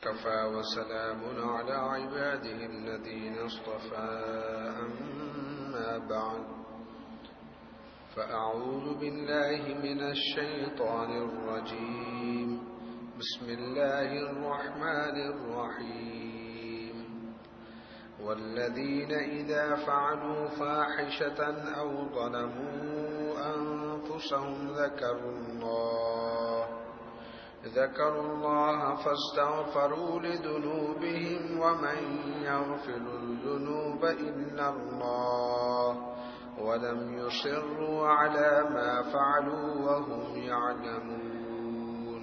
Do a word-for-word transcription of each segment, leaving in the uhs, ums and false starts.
كفى وسلام على عباده الذين اصطفى أما بعد فأعوذ بالله من الشيطان الرجيم بسم الله الرحمن الرحيم والذين إذا فعلوا فاحشة أو ظلموا أنفسهم ذكروا الله ذكروا الله فاستغفروا لذنوبهم ومن يغفر الذنوب إلا الله ولم يصروا على ما فعلوا وهم يعلمون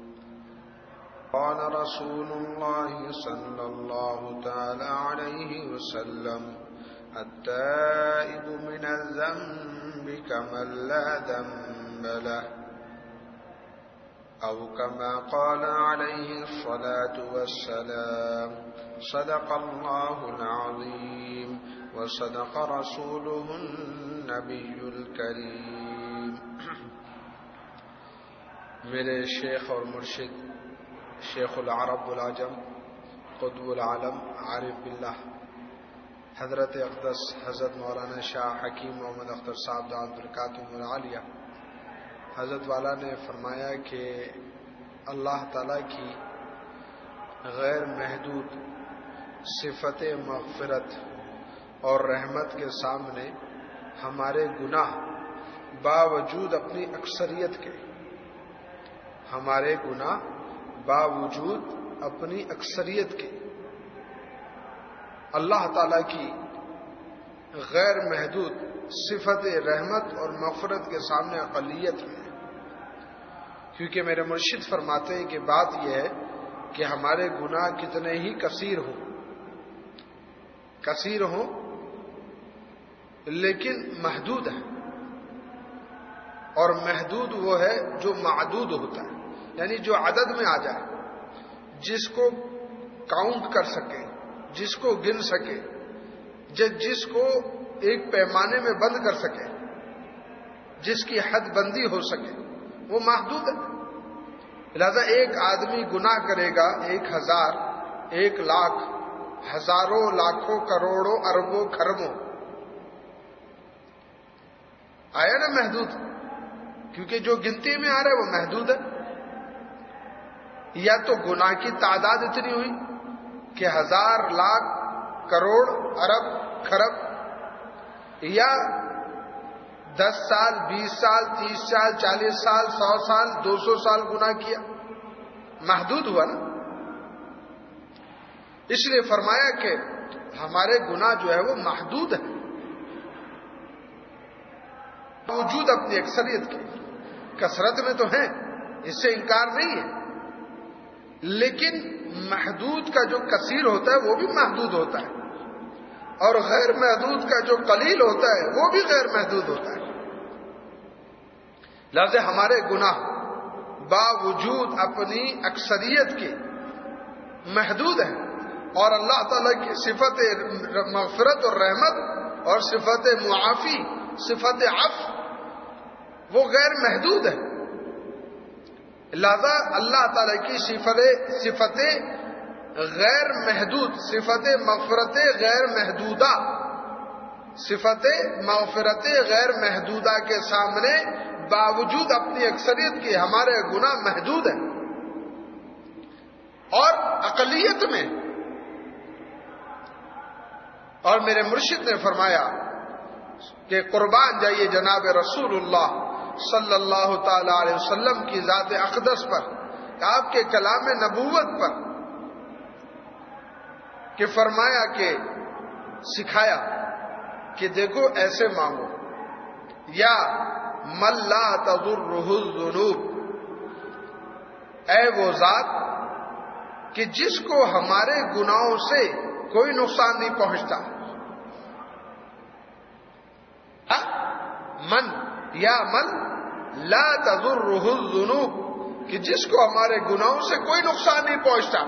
قال رسول الله صلى الله تعالى عليه وسلم التائب من الذنب كمن لا ذنب له أو كما قال عليه الصلاة والسلام صدق الله العظيم وصدق رسوله النبي الكريم. میرے شیخ اور مرشد شیخ العرب والعجم قطب العالم عارف باللہ حضرت اقدس حضرت مولانا شاہ حکیم محمد اختر صاحب دامت برکاتہم العالیہ حضرت والا نے فرمایا کہ اللہ تعالیٰ کی غیر محدود صفت مغفرت اور رحمت کے سامنے ہمارے گناہ باوجود اپنی اکثریت کے ہمارے گناہ باوجود اپنی اکثریت کے اللہ تعالیٰ کی غیر محدود صفت رحمت اور مغفرت کے سامنے اقلیت میں، کیونکہ میرے مرشد فرماتے ہیں کہ بات یہ ہے کہ ہمارے گناہ کتنے ہی کثیر ہوں کثیر ہوں لیکن محدود ہے، اور محدود وہ ہے جو معدود ہوتا ہے، یعنی جو عدد میں آ جائے، جس کو کاؤنٹ کر سکے، جس کو گن سکے، جس کو ایک پیمانے میں بند کر سکے، جس کی حد بندی ہو سکے، وہ محدود ہے. لہذا ایک آدمی گناہ کرے گا ایک ہزار، ایک لاکھ، ہزاروں، لاکھوں، کروڑوں، اربوں، کھربوں، آیا نا محدود، کیونکہ جو گنتی میں آ رہا ہے وہ محدود ہے. یا تو گناہ کی تعداد اتنی ہوئی کہ ہزار، لاکھ، کروڑ، ارب، کھرب، یا دس سال، بیس سال، تیس سال، چالیس سال، سو سال، دو سو سال گناہ کیا، محدود ہوا نا. اس لیے فرمایا کہ ہمارے گناہ جو ہے وہ محدود ہے موجود اپنی اکثریت کی، کثرت میں تو ہیں، اس سے انکار نہیں ہے، لیکن محدود کا جو کثیر ہوتا ہے وہ بھی محدود ہوتا ہے، اور غیر محدود کا جو قلیل ہوتا ہے وہ بھی غیر محدود ہوتا ہے. لہذا ہمارے گناہ باوجود اپنی اکثریت کے محدود ہیں، اور اللہ تعالیٰ کی صفت مغفرت اور رحمت اور صفت معافی، صفت عفو، وہ غیر محدود ہے. لہذا اللہ تعالیٰ کی صفت صفت غیر محدود، صفت مغفرت غیر محدودہ، صفت مغفرت غیر محدودہ کے سامنے باوجود اپنی اکثریت کے ہمارے گناہ محدود ہیں. اور اقلیت میں، اور میرے مرشد نے فرمایا کہ قربان جائیے جناب رسول اللہ صلی اللہ تعالی علیہ وسلم کی ذات اقدس پر، آپ کے کلام نبوت پر، کہ فرمایا کہ سکھایا کہ دیکھو ایسے مانگو، یا من لا تضرہ الذنوب، اے وہ ذات کہ جس کو ہمارے گناہوں سے کوئی نقصان نہیں پہنچتا. من یا من لا تضرہ الذنوب، کہ جس کو ہمارے گناہوں سے کوئی نقصان نہیں پہنچتا.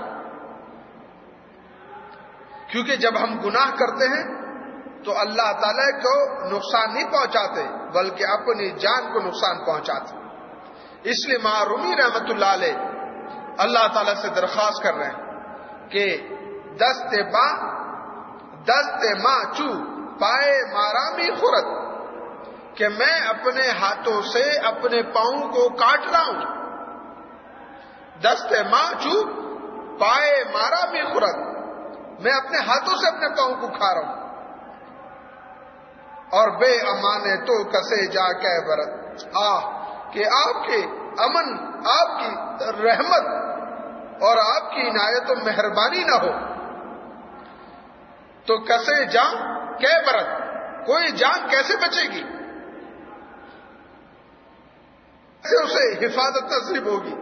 کیونکہ جب ہم گناہ کرتے ہیں تو اللہ تعالیٰ کو نقصان نہیں پہنچاتے بلکہ اپنی جان کو نقصان پہنچاتے. اس لیے معرومی رحمت اللہ علیہ اللہ تعالیٰ سے درخواست کر رہے ہیں کہ دست با دست ماں چو پائے مارامی خورت، کہ میں اپنے ہاتھوں سے اپنے پاؤں کو کاٹ رہا ہوں. دست ماں چو پائے مارامی خورت، میں اپنے ہاتھوں سے اپنے پاؤں کو کھا رہا ہوں. اور بے امانے تو کسے جا کے برت، آہ کہ آپ کے امن، آپ کی رحمت اور آپ کی عنایت و مہربانی نہ ہو تو کسے جان کہ برت، کوئی جان کیسے بچے گی، کیسے اسے حفاظت نصیب ہوگی.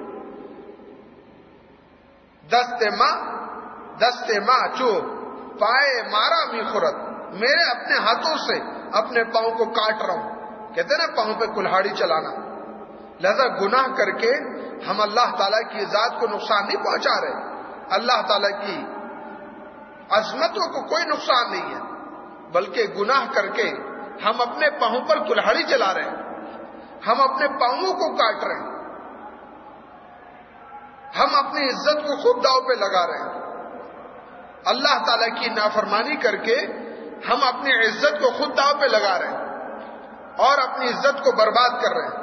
دست ماں دست ماں چو پائے مارا می خورت، میرے اپنے ہاتھوں سے اپنے پاؤں کو کاٹ رہا ہوں. کہتے ہیں نا پاؤں پہ کلہاڑی چلانا. لہذا گناہ کر کے ہم اللہ تعالیٰ کی ذات کو نقصان نہیں پہنچا رہے، اللہ تعالیٰ کی عظمتوں کو کوئی نقصان نہیں ہے، بلکہ گناہ کر کے ہم اپنے پاؤں پر کلہاڑی چلا رہے ہیں، ہم اپنے پاؤں کو کاٹ رہے ہیں، ہم اپنی عزت کو خود داؤ پہ لگا رہے ہیں. اللہ تعالیٰ کی نافرمانی کر کے ہم اپنی عزت کو خود داؤ پہ لگا رہے ہیں اور اپنی عزت کو برباد کر رہے ہیں،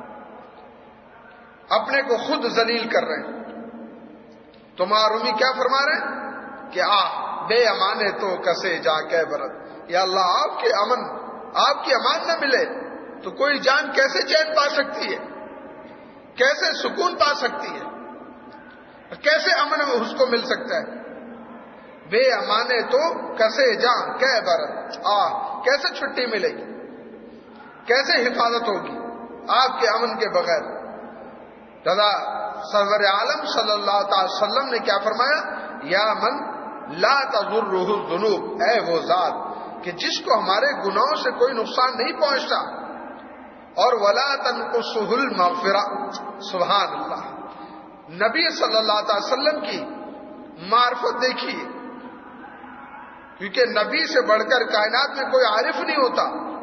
اپنے کو خود ذلیل کر رہے ہیں. تو معرومی کیا فرما رہے ہیں کہ آ بے امانے تو کسے جا کے برت، یا اللہ آپ کے امن، آپ کی امان نہ ملے تو کوئی جان کیسے چین پا سکتی ہے، کیسے سکون پا سکتی ہے، کیسے امن اس کو مل سکتا ہے. بے امانے تو کسے جان کہ برت، آ کیسے چھٹی ملے گی، کیسے حفاظت ہوگی آپ کے امن کے بغیر. رضا سرور عالم صلی اللہ تعالی وسلم نے کیا فرمایا، یا من لا تضرہ الذنوب، اے وہ ذات کہ جس کو ہمارے گناہوں سے کوئی نقصان نہیں پہنچتا، اور ولا تنقصہ المغفرہ. سبحان اللہ. نبی صلی اللہ تعالی وسلم کی معرفت دیکھیے، کیونکہ نبی سے بڑھ کر کائنات میں کوئی عارف نہیں ہوتا،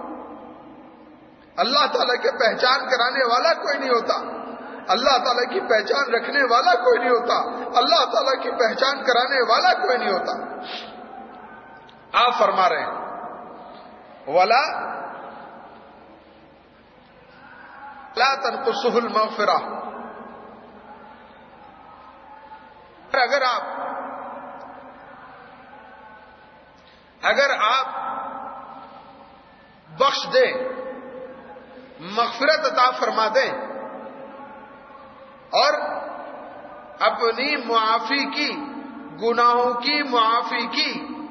اللہ تعالیٰ کے پہچان کرانے والا کوئی نہیں ہوتا، اللہ تعالیٰ کی پہچان رکھنے والا کوئی نہیں ہوتا، اللہ تعالیٰ کی پہچان کرانے والا کوئی نہیں ہوتا. آپ فرما رہے ہیں ولا لا تنقصہ المغفرہ. اگر آپ اگر آپ بخش دیں، مغفرت عطا فرما دیں اور اپنی معافی کی، گناہوں کی معافی کی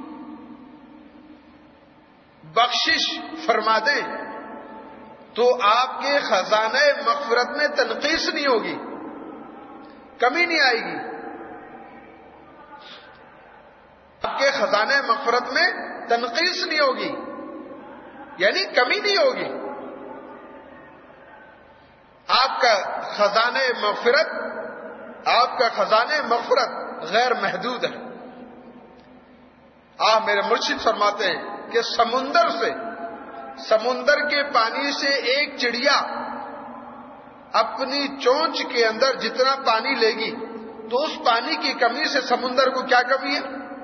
بخشش فرما دیں تو آپ کے خزانہ مغفرت میں تنقیص نہیں ہوگی، کمی نہیں آئے گی. آپ کے خزانہ مغفرت میں تنقیص نہیں ہوگی، یعنی کمی نہیں ہوگی. آپ کا خزانہ مغفرت آپ کا خزانہ مغفرت غیر محدود ہے. آپ میرے مرشد فرماتے ہیں کہ سمندر سے سمندر کے پانی سے ایک چڑیا اپنی چونچ کے اندر جتنا پانی لے گی تو اس پانی کی کمی سے سمندر کو کیا کمی ہے،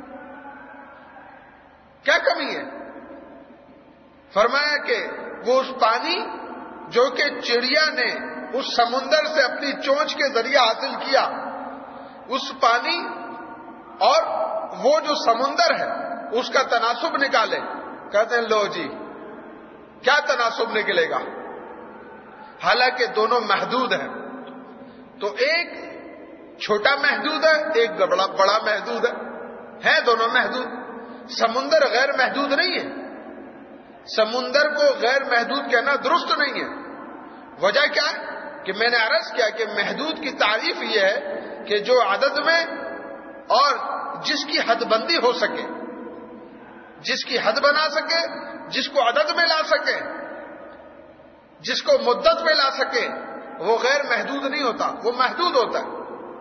کیا کمی ہے؟ فرمایا کہ وہ اس پانی جو کہ چڑیا نے اس سمندر سے اپنی چونچ کے ذریعے حاصل کیا، اس پانی اور وہ جو سمندر ہے اس کا تناسب نکالے. کہتے ہیں لو جی کیا تناسب نکلے گا، حالانکہ دونوں محدود ہیں. تو ایک چھوٹا محدود ہے، ایک بڑا بڑا محدود ہے، ہیں دونوں محدود. سمندر غیر محدود نہیں ہے، سمندر کو غیر محدود کہنا درست نہیں ہے. وجہ کیا ہے کہ میں نے عرض کیا کہ محدود کی تعریف یہ ہے کہ جو عدد میں اور جس کی حد بندی ہو سکے، جس کی حد بنا سکے، جس کو عدد میں لا سکے، جس کو مدت میں لا سکے، وہ غیر محدود نہیں ہوتا، وہ محدود ہوتا ہے.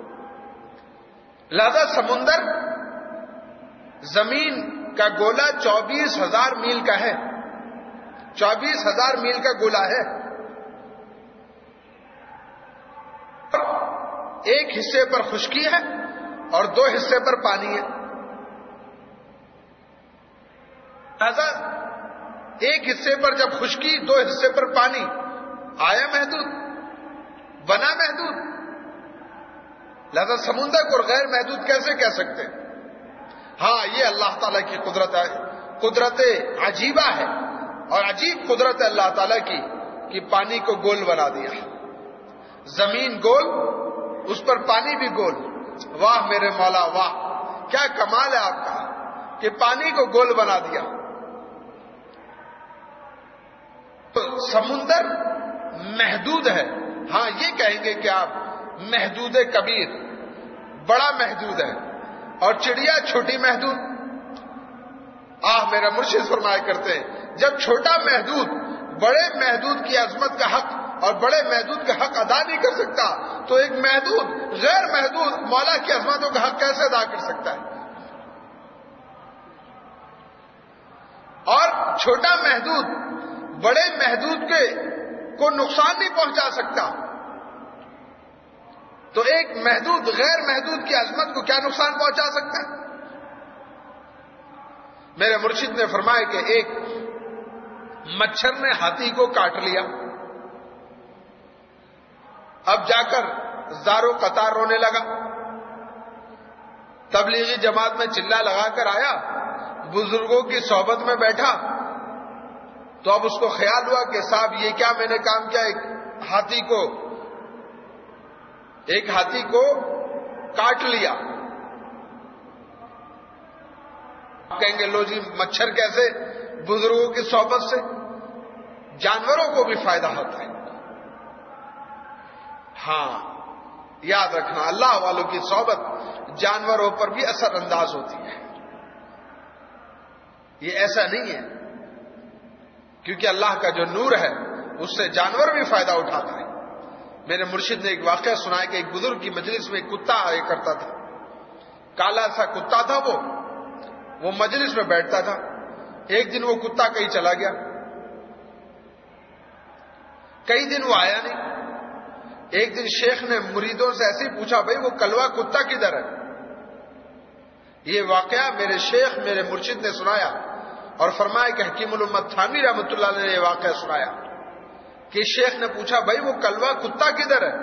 لہذا سمندر زمین کا گولا چوبیس ہزار میل کا ہے، چوبیس ہزار میل کا گولا ہے. ایک حصے پر خشکی ہے اور دو حصے پر پانی ہے. لہذا ایک حصے پر جب خشکی، دو حصے پر پانی، آیا محدود، بنا محدود. لہذا سمندر کو غیر محدود کیسے کہہ سکتے ہیں؟ ہاں، یہ اللہ تعالیٰ کی قدرت ہے، قدرت عجیبہ ہے، اور عجیب قدرت ہے اللہ تعالیٰ کی کہ پانی کو گول بنا دیا. زمین گول، اس پر پانی بھی گول. واہ میرے مولا واہ، کیا کمال ہے آپ کا کہ پانی کو گول بنا دیا. تو سمندر محدود ہے، ہاں یہ کہیں گے کہ آپ محدود کبیر، بڑا محدود ہے. اور چڑیا چھوٹی محدود. آہ میرا مرشد فرمایا کرتے ہیں جب چھوٹا محدود بڑے محدود کی عظمت کا حق اور بڑے محدود کا حق ادا نہیں کر سکتا، تو ایک محدود غیر محدود مولا کی عظمتوں کا حق کیسے ادا کر سکتا ہے؟ اور چھوٹا محدود بڑے محدود کے کو نقصان نہیں پہنچا سکتا، تو ایک محدود غیر محدود کی عظمت کو کیا نقصان پہنچا سکتا ہے؟ میرے مرشد نے فرمایا کہ ایک مچھر نے ہاتھی کو کاٹ لیا. اب جا کر زارو قطار رونے لگا. تبلیغی جماعت میں چلا لگا کر آیا، بزرگوں کی صحبت میں بیٹھا، تو اب اس کو خیال ہوا کہ صاحب یہ کیا میں نے کام کیا، ایک ہاتھی کو ایک ہاتھی کو کاٹ لیا. کہیں گے لو جی مچھر کیسے؟ بزرگوں کی صحبت سے جانوروں کو بھی فائدہ ہوتا ہے. ہاں یاد رکھنا، اللہ والوں کی صحبت جانوروں پر بھی اثر انداز ہوتی ہے. یہ ایسا نہیں ہے، کیونکہ اللہ کا جو نور ہے اس سے جانور بھی فائدہ اٹھاتا ہے. میرے مرشد نے ایک واقعہ سنا ہے کہ ایک بزرگ کی مجلس میں ایک کتا آیا کرتا تھا. کالا سا کتا تھا، وہ وہ مجلس میں بیٹھتا تھا. ایک دن وہ کتا کہیں چلا گیا، کئی دن وہ آیا نہیں. ایک دن شیخ نے مریدوں سے ایسے ہی پوچھا، بھائی وہ کلوا کتا کدھر ہے؟ یہ واقعہ میرے شیخ میرے مرشد نے سنایا اور فرمایا کہ حکیم الامت تھانوی رحمۃ اللہ علیہ نے یہ واقعہ سنایا کہ شیخ نے پوچھا، بھائی وہ کلوا کتا کدھر ہے؟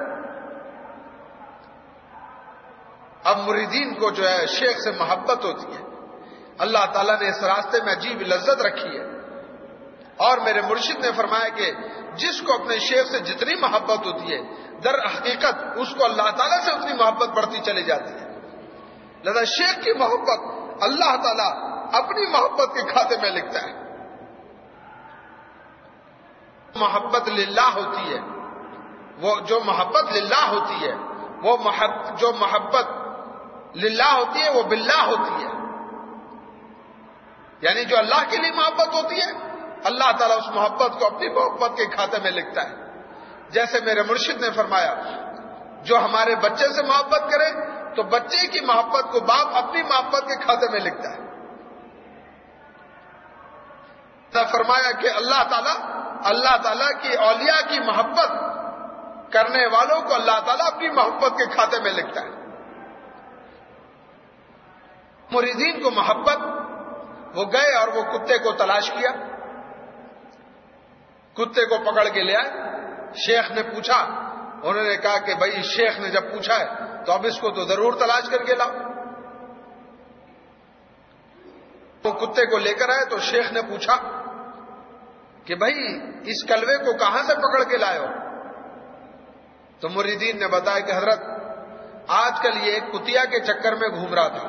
اب مریدین کو جو ہے شیخ سے محبت ہوتی ہے. اللہ تعالیٰ نے اس راستے میں عجیب لذت رکھی ہے. اور میرے مرشد نے فرمایا کہ جس کو اپنے شیخ سے جتنی محبت ہوتی ہے، در حقیقت اس کو اللہ تعالیٰ سے اتنی محبت بڑھتی چلی جاتی ہے. لہذا شیخ کی محبت اللہ تعالیٰ اپنی محبت کے کھاتے میں لکھتا ہے. محبت للہ ہوتی ہے، وہ جو محبت للہ ہوتی ہے، وہ محبت جو محبت للہ ہوتی ہے وہ باللہ ہوتی ہے. یعنی جو اللہ کے لیے محبت ہوتی ہے، اللہ تعالیٰ اس محبت کو اپنی محبت کے کھاتے میں لکھتا ہے. جیسے میرے مرشد نے فرمایا، جو ہمارے بچے سے محبت کرے تو بچے کی محبت کو باپ اپنی محبت کے کھاتے میں لکھتا ہے. فرمایا کہ اللہ تعالیٰ اللہ تعالیٰ کی اولیاء کی محبت کرنے والوں کو اللہ تعالیٰ اپنی محبت کے کھاتے میں لکھتا ہے. مریدین کو محبت، وہ گئے اور وہ کتے کو تلاش کیا، کتے کو پکڑ کے لے آئے. شیخ نے پوچھا، انہوں نے کہا کہ بھائی شیخ نے جب پوچھا ہے تو اب اس کو تو ضرور تلاش کر کے لاؤ. وہ کتے کو لے کر آئے تو شیخ نے پوچھا کہ بھائی اس کلوے کو کہاں سے پکڑ کے لائے ہو؟ تو مریدین نے بتایا کہ حضرت آج کل یہ ایک کتیا کے چکر میں گھوم رہا تھا.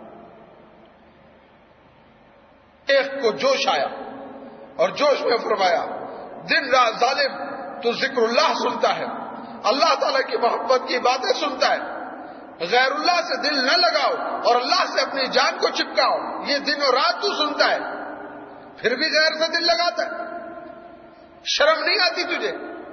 ایک کو جوش آیا اور جوش میں فرمایا، دن رات ظالم تو ذکر اللہ سنتا ہے، اللہ تعالیٰ کی محبت کی باتیں سنتا ہے، غیر اللہ سے دل نہ لگاؤ اور اللہ سے اپنی جان کو چپکاؤ، یہ دن اور رات تو سنتا ہے، پھر بھی غیر سے دل لگاتا ہے. شرم نہیں آتی تجھے؟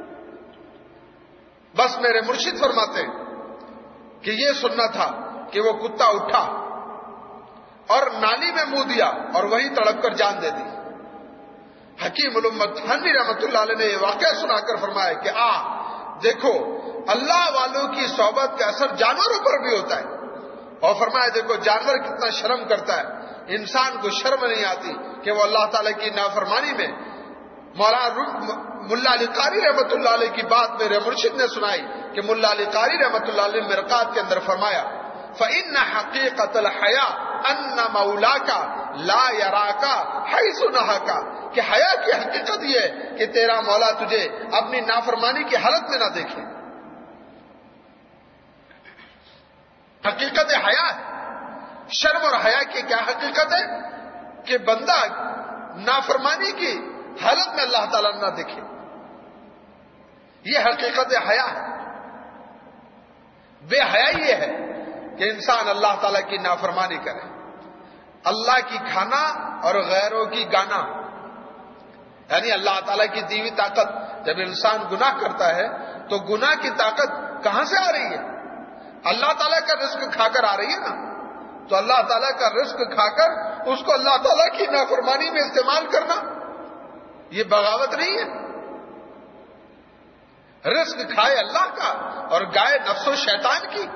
بس میرے مرشد فرماتے ہیں کہ یہ سننا تھا کہ وہ کتا اٹھا اور نالی میں منہ دیا اور وہیں تڑپ کر جان دے دی. حکیم الامت تھانوی رحمۃ اللہ علیہ نے یہ واقعہ سنا کر فرمایا کہ آ دیکھو اللہ والوں کی صحبت کا اثر جانوروں پر بھی ہوتا ہے. اور فرمایا دیکھو جانور کتنا شرم کرتا ہے، انسان کو شرم نہیں آتی کہ وہ اللہ تعالیٰ کی نافرمانی میں. مولانا ملا علی قاری رحمۃ اللہ علیہ کی بات میرے مرشد نے سنائی کہ ملا علی قاری رحمۃ اللہ علیہ مرقات کے اندر فرمایا فَإِنَّ حَقِيقَةَ الْحَيَاءِ أَنَّ مَوْلَاكَ لَا يَرَاكَ حَيْثُ نَهَاكَ، کہ حیا کی حقیقت یہ ہے کہ تیرا مولا تجھے اپنی نافرمانی کی حالت میں نہ دیکھے. حقیقت حیا ہے. شرم اور حیا کی کیا حقیقت ہے؟ کہ بندہ نافرمانی کی حالت میں اللہ تعالیٰ نہ دیکھے. یہ حقیقت حیا ہے. بے حیا یہ ہے کہ انسان اللہ تعالیٰ کی نافرمانی کرے، اللہ کی کھانا اور غیروں کی گانا. یعنی اللہ تعالیٰ کی دی ہوئی طاقت، جب انسان گناہ کرتا ہے تو گناہ کی طاقت کہاں سے آ رہی ہے؟ اللہ تعالیٰ کا رزق کھا کر آ رہی ہے نا. تو اللہ تعالیٰ کا رزق کھا کر اس کو اللہ تعالیٰ کی نافرمانی میں استعمال کرنا یہ بغاوت نہیں ہے. رزق کھائے اللہ کا اور گائے نفس و شیطان کی.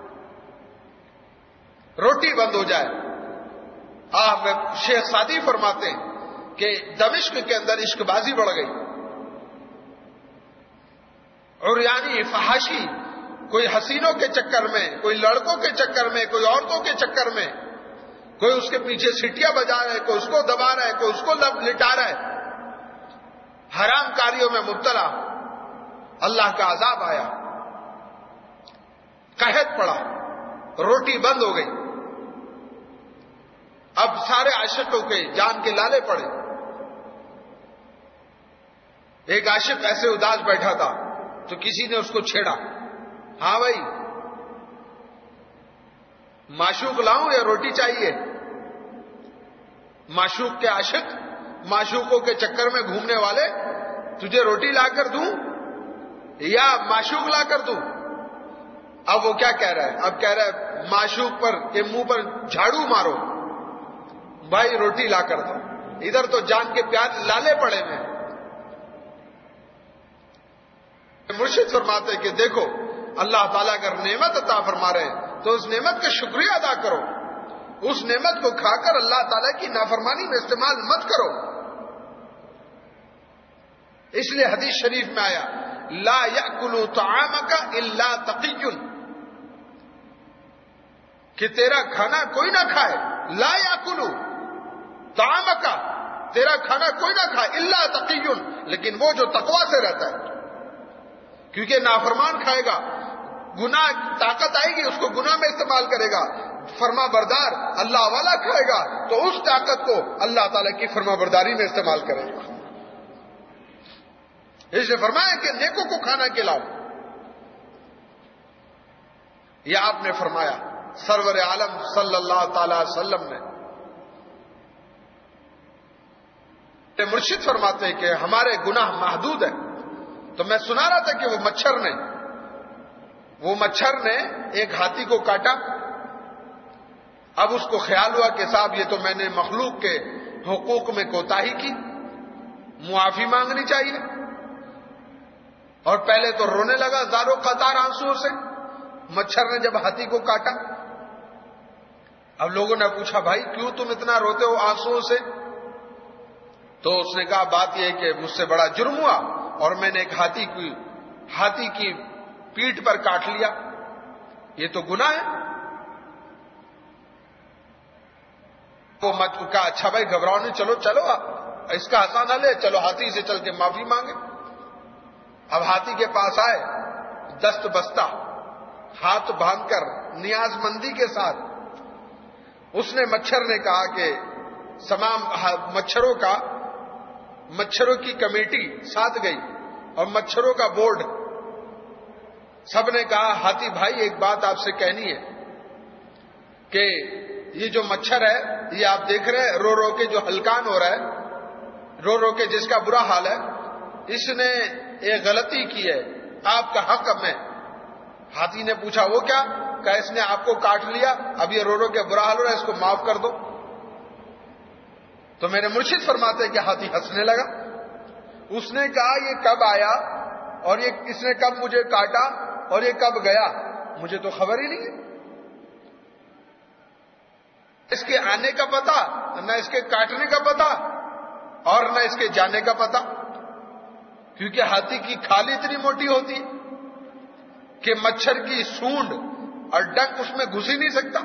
روٹی بند ہو جائے. آپ شیخ سعدی فرماتے ہیں کہ دمشق کے اندر عشق بازی بڑھ گئی، عریانی فحاشی، کوئی حسینوں کے چکر میں، کوئی لڑکوں کے چکر میں، کوئی عورتوں کے چکر میں، کوئی اس کے پیچھے سیٹیاں بجا رہا ہے، کوئی اس کو دبا رہا ہے، کوئی اس کو لٹا رہا ہے. حرام کاریوں میں مبتلا. اللہ کا عذاب آیا، قحط پڑا، روٹی بند ہو گئی. اب سارے عاشقوں کے جان کے لالے پڑے. ایک عاشق ایسے اداس بیٹھا تھا تو کسی نے اس کو چھیڑا. ہاں بھائی، معشوق لاؤں یا روٹی چاہیے؟ معشوق کے عاشق، معشوقوں کے چکر میں گھومنے والے، تجھے روٹی لا کر دوں یا معشوق لا کر دوں؟ اب وہ کیا کہہ رہا ہے؟ اب کہہ رہا ہے معشوق پر کے منہ پر جھاڑو مارو، بھائی روٹی لا کر دو. ادھر تو جان کے پیار لالے پڑے میں. مرشد فرماتے کہ دیکھو اللہ تعالیٰ اگر نعمت عطا فرما رہے ہیں تو اس نعمت کا شکریہ ادا کرو. اس نعمت کو کھا کر اللہ تعالیٰ کی نافرمانی میں استعمال مت کرو. اس لیے حدیث شریف میں آیا لا یأکل طعامک الا تقی، کہ تیرا کھانا کوئی نہ کھائے. لا یأکل طعامک، تیرا کھانا کوئی نہ کھائے الا تقی، لیکن وہ جو تقوی سے رہتا ہے. کیونکہ نافرمان کھائے گا، گناہ طاقت آئے گی اس کو گناہ میں استعمال کرے گا. فرما بردار اللہ والا کھائے گا تو اس طاقت کو اللہ تعالیٰ کی فرما برداری میں استعمال کرے گا. اس نے فرمایا کہ نیکوں کو کھانا کھلاؤ. یہ آپ نے فرمایا سرور عالم صلی اللہ تعالی وسلم نے. مرشد فرماتے ہیں کہ ہمارے گناہ محدود ہیں. تو میں سنا رہا تھا کہ وہ مچھر نے وہ مچھر نے ایک ہاتھی کو کاٹا. اب اس کو خیال ہوا کہ صاحب یہ تو میں نے مخلوق کے حقوق میں کوتاہی کی، معافی مانگنی چاہیے. اور پہلے تو رونے لگا زاروں قطار آنسو سے مچھر نے جب ہاتھی کو کاٹا. اب لوگوں نے پوچھا بھائی کیوں تم اتنا روتے ہو آنسو سے؟ تو اس نے کہا بات یہ ہے کہ مجھ سے بڑا جرم ہوا اور میں نے ایک ہاتھی کی ہاتھی کی پیٹھ پر کاٹ لیا، یہ تو گناہ ہے. وہ مت کہا اچھا بھائی گھبراؤ نہیں، چلو چلو اس کا ہسانہ لے، چلو ہاتھی سے چل کے معافی مانگے. اب ہاتھی کے پاس آئے، دست بستہ ہاتھ باندھ کر نیاز مندی کے ساتھ. اس نے مچھر نے کہا کہ تمام مچھروں کا مچھروں کی کمیٹی ساتھ گئی اور مچھروں کا بورڈ، سب نے کہا ہاتھی بھائی ایک بات آپ سے کہنی ہے کہ یہ جو مچھر ہے یہ آپ دیکھ رہے ہیں رو رو کے جو ہلکان ہو رہا ہے، رو رو کے جس کا برا حال ہے، اس نے ایک غلطی کی ہے آپ کا حق میں. ہاتھی نے پوچھا وہ کیا؟ کہ اس نے آپ کو کاٹ لیا، اب یہ رو رو کے برا حال ہو رہا ہے، اس کو معاف کر دو. تو میرے مرشد فرماتے ہیں کہ ہاتھی ہنسنے لگا. اس نے کہا یہ کب آیا اور یہ اس نے کب مجھے کاٹا اور یہ کب گیا، مجھے تو خبر ہی نہیں ہے. اس کے آنے کا پتہ، نہ اس کے کاٹنے کا پتہ، اور نہ اس کے جانے کا پتہ، کیونکہ ہاتھی کی کھال اتنی موٹی ہوتی کہ مچھر کی سونڈ اور ڈنک اس میں گھس ہی نہیں سکتا۔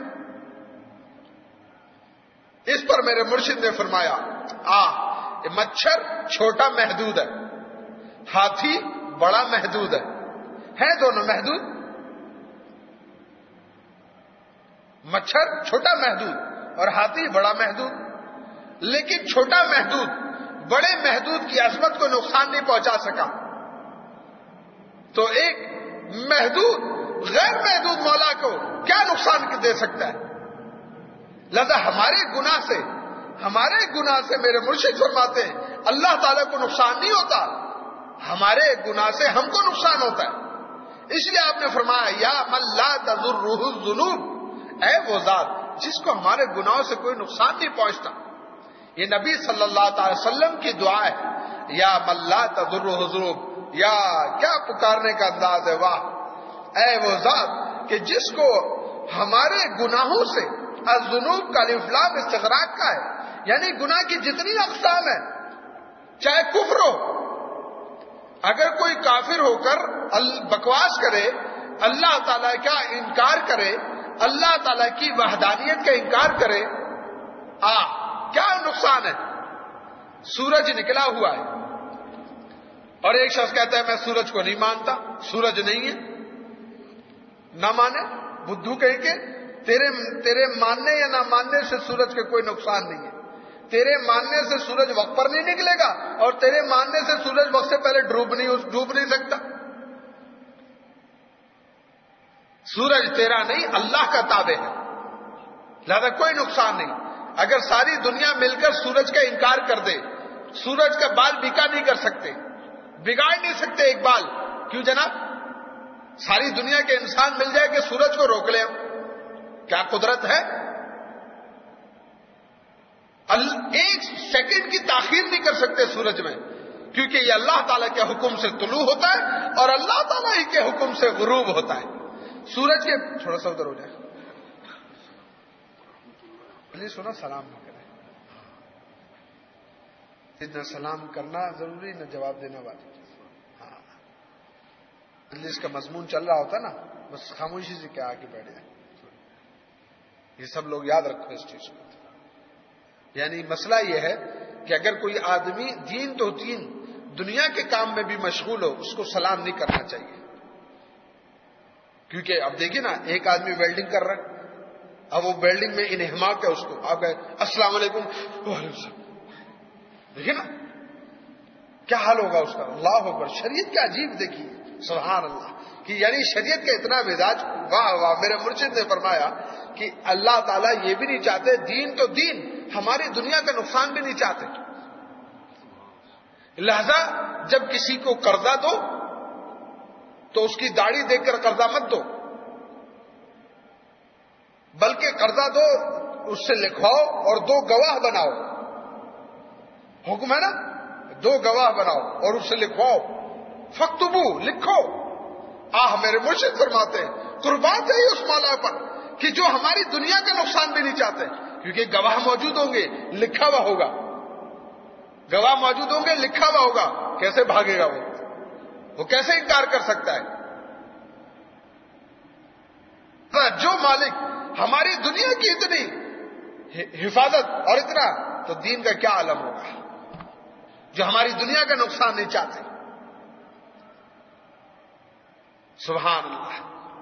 اس پر میرے مرشد نے فرمایا، آ مچھر چھوٹا محدود ہے، ہاتھی بڑا محدود ہے، ہیں دونوں محدود۔ مچھر چھوٹا محدود اور ہاتھی بڑا محدود، لیکن چھوٹا محدود بڑے محدود کی عظمت کو نقصان نہیں پہنچا سکا، تو ایک محدود غیر محدود مولا کو کیا نقصان دے سکتا ہے؟ لہذا ہمارے گناہ سے ہمارے گناہ سے میرے مرشد فرماتے ہیں اللہ تعالیٰ کو نقصان نہیں ہوتا، ہمارے گناہ سے ہم کو نقصان ہوتا ہے۔ اس لیے آپ نے فرمایا یا من لا تضرہ الذنوب، اے وہ ذات جس کو ہمارے گناہوں سے کوئی نقصان نہیں پہنچتا۔ یہ نبی صلی اللہ تعالی وسلم کی دعا ہے، یا من لا تضرہ الذنوب، یا کیا پکارنے کا انداز ہے، واہ! اے وہ ذات کہ جس کو ہمارے گناہوں سے، الذنوب کا الف لام استغراق کا ہے، یعنی گناہ کی جتنی اقسام ہیں، چاہے کفر ہو، اگر کوئی کافر ہو کر بکواس کرے، اللہ تعالیٰ کا انکار کرے، اللہ تعالیٰ کی وحدانیت کا انکار کرے، آ کیا نقصان ہے؟ سورج نکلا ہوا ہے اور ایک شخص کہتا ہے میں سورج کو نہیں مانتا، سورج نہیں ہے، نہ مانے، بدھو کہیں کہ تیرے تیرے ماننے یا نہ ماننے سے سورج کے کوئی نقصان نہیں ہے، تیرے ماننے سے سورج وقت پر نہیں نکلے گا، اور تیرے ماننے سے سورج وقت سے پہلے ڈوب نہیں ڈوب نہیں سکتا۔ سورج تیرا نہیں، اللہ کا تابع ہے، لہذا کوئی نقصان نہیں۔ اگر ساری دنیا مل کر سورج کا انکار کر دے، سورج کا بال بیکا نہیں کر سکتے، بگاڑ نہیں سکتے ایک بال، کیوں جناب؟ ساری دنیا کے انسان مل جائے کہ سورج کو روک لیں، کیا قدرت ہے؟ ایک سیکنڈ کی تاخیر نہیں کر سکتے سورج میں، کیونکہ یہ اللہ تعالیٰ کے حکم سے طلوع ہوتا ہے اور اللہ تعالیٰ ہی کے حکم سے غروب ہوتا ہے۔ سورج کے تھوڑا سا ادھر ہو جائے پلیز، سنا سلام نہ کریں، نہ سلام کرنا ضروری نہ جواب دینا واجب۔ ہاں اس کا مضمون چل رہا ہوتا نا، بس خاموشی سے کیا آگے بیٹھ جائے، یہ سب لوگ یاد رکھو اس چیز کو۔ یعنی مسئلہ یہ ہے کہ اگر کوئی آدمی دین تو دین دنیا کے کام میں بھی مشغول ہو، اس کو سلام نہیں کرنا چاہیے، کیونکہ اب دیکھیے نا ایک آدمی ویلڈنگ کر رہا ہے، اب وہ ویلڈنگ میں انہماک ہے، اس کو آپ کہے السلام علیکم، وعلیکم السلام، دیکھیے نا کیا حال ہوگا اس کا۔ اللہ اکبر، شریعت کا عجیب دیکھیے، سبحان اللہ، کہ یعنی شریعت کا اتنا مزاج، واہ واہ۔ میرے مرشد نے فرمایا کہ اللہ تعالیٰ یہ بھی نہیں چاہتے، دین تو دین ہماری دنیا کا نقصان بھی نہیں چاہتے، لہذا جب کسی کو قرضہ دو تو اس کی داڑھی دیکھ کر قرضہ مت دو، بلکہ قرضہ دو اس سے لکھواؤ اور دو گواہ بناؤ، حکم ہے نا، دو گواہ بناؤ اور اس سے لکھواؤ، فاکتبو، لکھو۔ آہ میرے مرشد فرماتے ہیں قربان ہے اس مولا پر کہ جو ہماری دنیا کا نقصان بھی نہیں چاہتے، کیونکہ گواہ موجود ہوں گے، لکھا ہوا ہوگا، گواہ موجود ہوں گے، لکھا ہوا ہوگا، کیسے بھاگے گا وہ وہ کیسے انکار کر سکتا ہے؟ جو مالک ہماری دنیا کی اتنی حفاظت اور اتنا، تو دین کا کیا عالم ہوگا، جو ہماری دنیا کا نقصان نہیں چاہتے۔ سبحان اللہ۔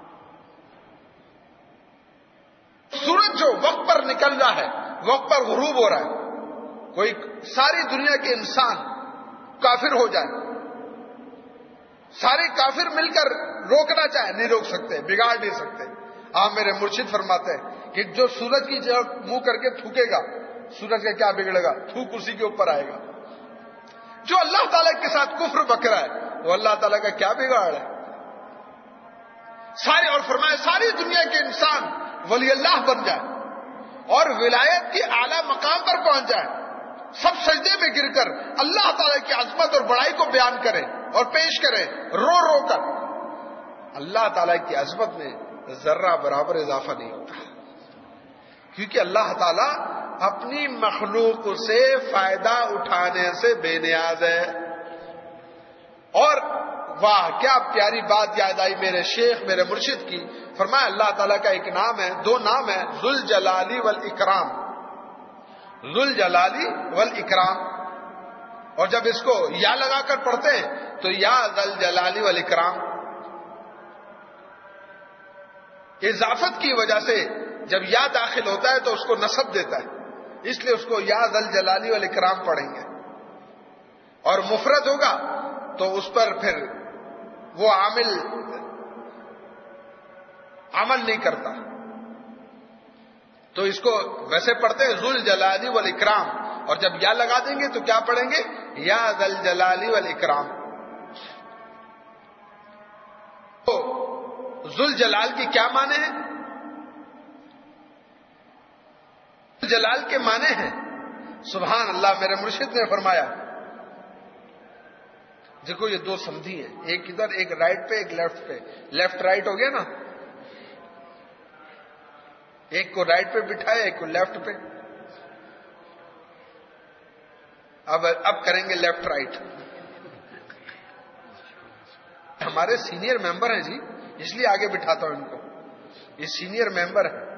سورج جو وقت پر نکل رہا ہے، وقت پر غروب ہو رہا ہے، کوئی ساری دنیا کے انسان کافر ہو جائے، سارے کافر مل کر روکنا چاہے، نہیں روک سکتے، بگاڑ نہیں سکتے۔ آپ میرے مرشد فرماتے ہیں کہ جو سورج کی جگہ منہ کر کے تھوکے گا، سورج کا کیا بگڑے گا؟ تھوک اسی کے اوپر آئے گا۔ جو اللہ تعالیٰ کے ساتھ کفر بکرا ہے، وہ اللہ تعالیٰ کا کیا بگاڑ ہے؟ سارے، اور فرمایا ساری دنیا کے انسان ولی اللہ بن جائے اور ولایت کی اعلیٰ مقام پر پہنچ جائے، سب سجدے میں گر کر اللہ تعالیٰ کی عظمت اور بڑائی کو بیان کریں اور پیش کریں رو رو کر، اللہ تعالیٰ کی عظمت میں ذرہ برابر اضافہ نہیں ہوتا، کیونکہ اللہ تعالیٰ اپنی مخلوق سے فائدہ اٹھانے سے بے نیاز ہے. اور واہ کیا پیاری بات یاد آئی میرے شیخ میرے مرشد کی. فرمایا اللہ تعالیٰ کا ایک نام ہے, دو نام ہے, ذل جلالی والاکرام. ذل جلالی والاکرام, اور جب اس کو یا لگا کر پڑھتے ہیں تو یا ذل جلالی والاکرام. اضافت کی وجہ سے جب یا داخل ہوتا ہے تو اس کو نصب دیتا ہے, اس لیے اس کو یا ذل جلالی والاکرام پڑھیں گے. اور مفرد ہوگا تو اس پر پھر وہ عامل عمل نہیں کرتا, تو اس کو ویسے پڑھتے ہیں ذل جلالی والاکرام, اور جب یا لگا دیں گے تو کیا پڑھیں گے, یا ذل جلالی والاکرام. تو ذل جلال کی کیا معنی ہے؟ ذل جلال کے معنی ہیں, سبحان اللہ, میرے مرشد نے فرمایا دیکھو یہ دو سمدھی ہیں, ایک ادھر ایک رائٹ پہ ایک لیفٹ پہ, لیفٹ رائٹ ہو گیا نا, ایک کو رائٹ پہ بٹھایا ایک کو لیفٹ پہ. اب اب کریں گے لیفٹ رائٹ. ہمارے سینئر ممبر ہیں جی, اس لیے آگے بٹھاتا ہوں ان کو, یہ سینئر ممبر ہے.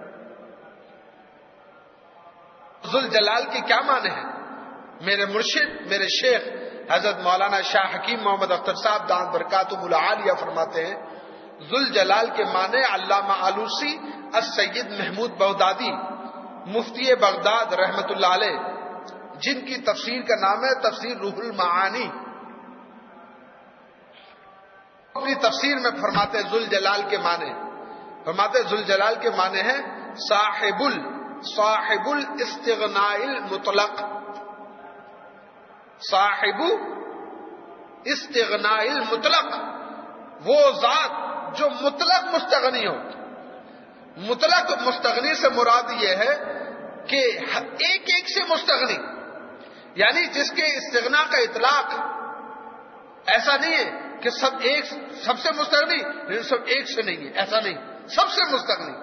ذل جلال کی کیا معنی ہے؟ میرے مرشد میرے شیخ حضرت مولانا شاہ حکیم محمد اختر صاحب دامت برکاتہم العالیہ فرماتے ہیں ذل جلال کے معنی علامہ آلوسی السید محمود بغدادی مفتی بغداد رحمت اللہ علیہ, جن کی تفسیر کا نام ہے تفسیر روح المعانی, اپنی تفسیر میں فرماتے ہیں ذل جلال کے معنی, فرماتے ذل جلال کے معنی ہے صاحب ال صاحب الاستغناء المطلق, صاحب استغناء المطلق, وہ ذات جو مطلق مستغنی ہو. مطلق مستغنی سے مراد یہ ہے کہ ایک ایک سے مستغنی, یعنی جس کے استغنا کا اطلاق ایسا نہیں ہے کہ سب ایک سب سے مستغنی, سب ایک سے نہیں ہے, ایسا نہیں, سب سے مستغنی.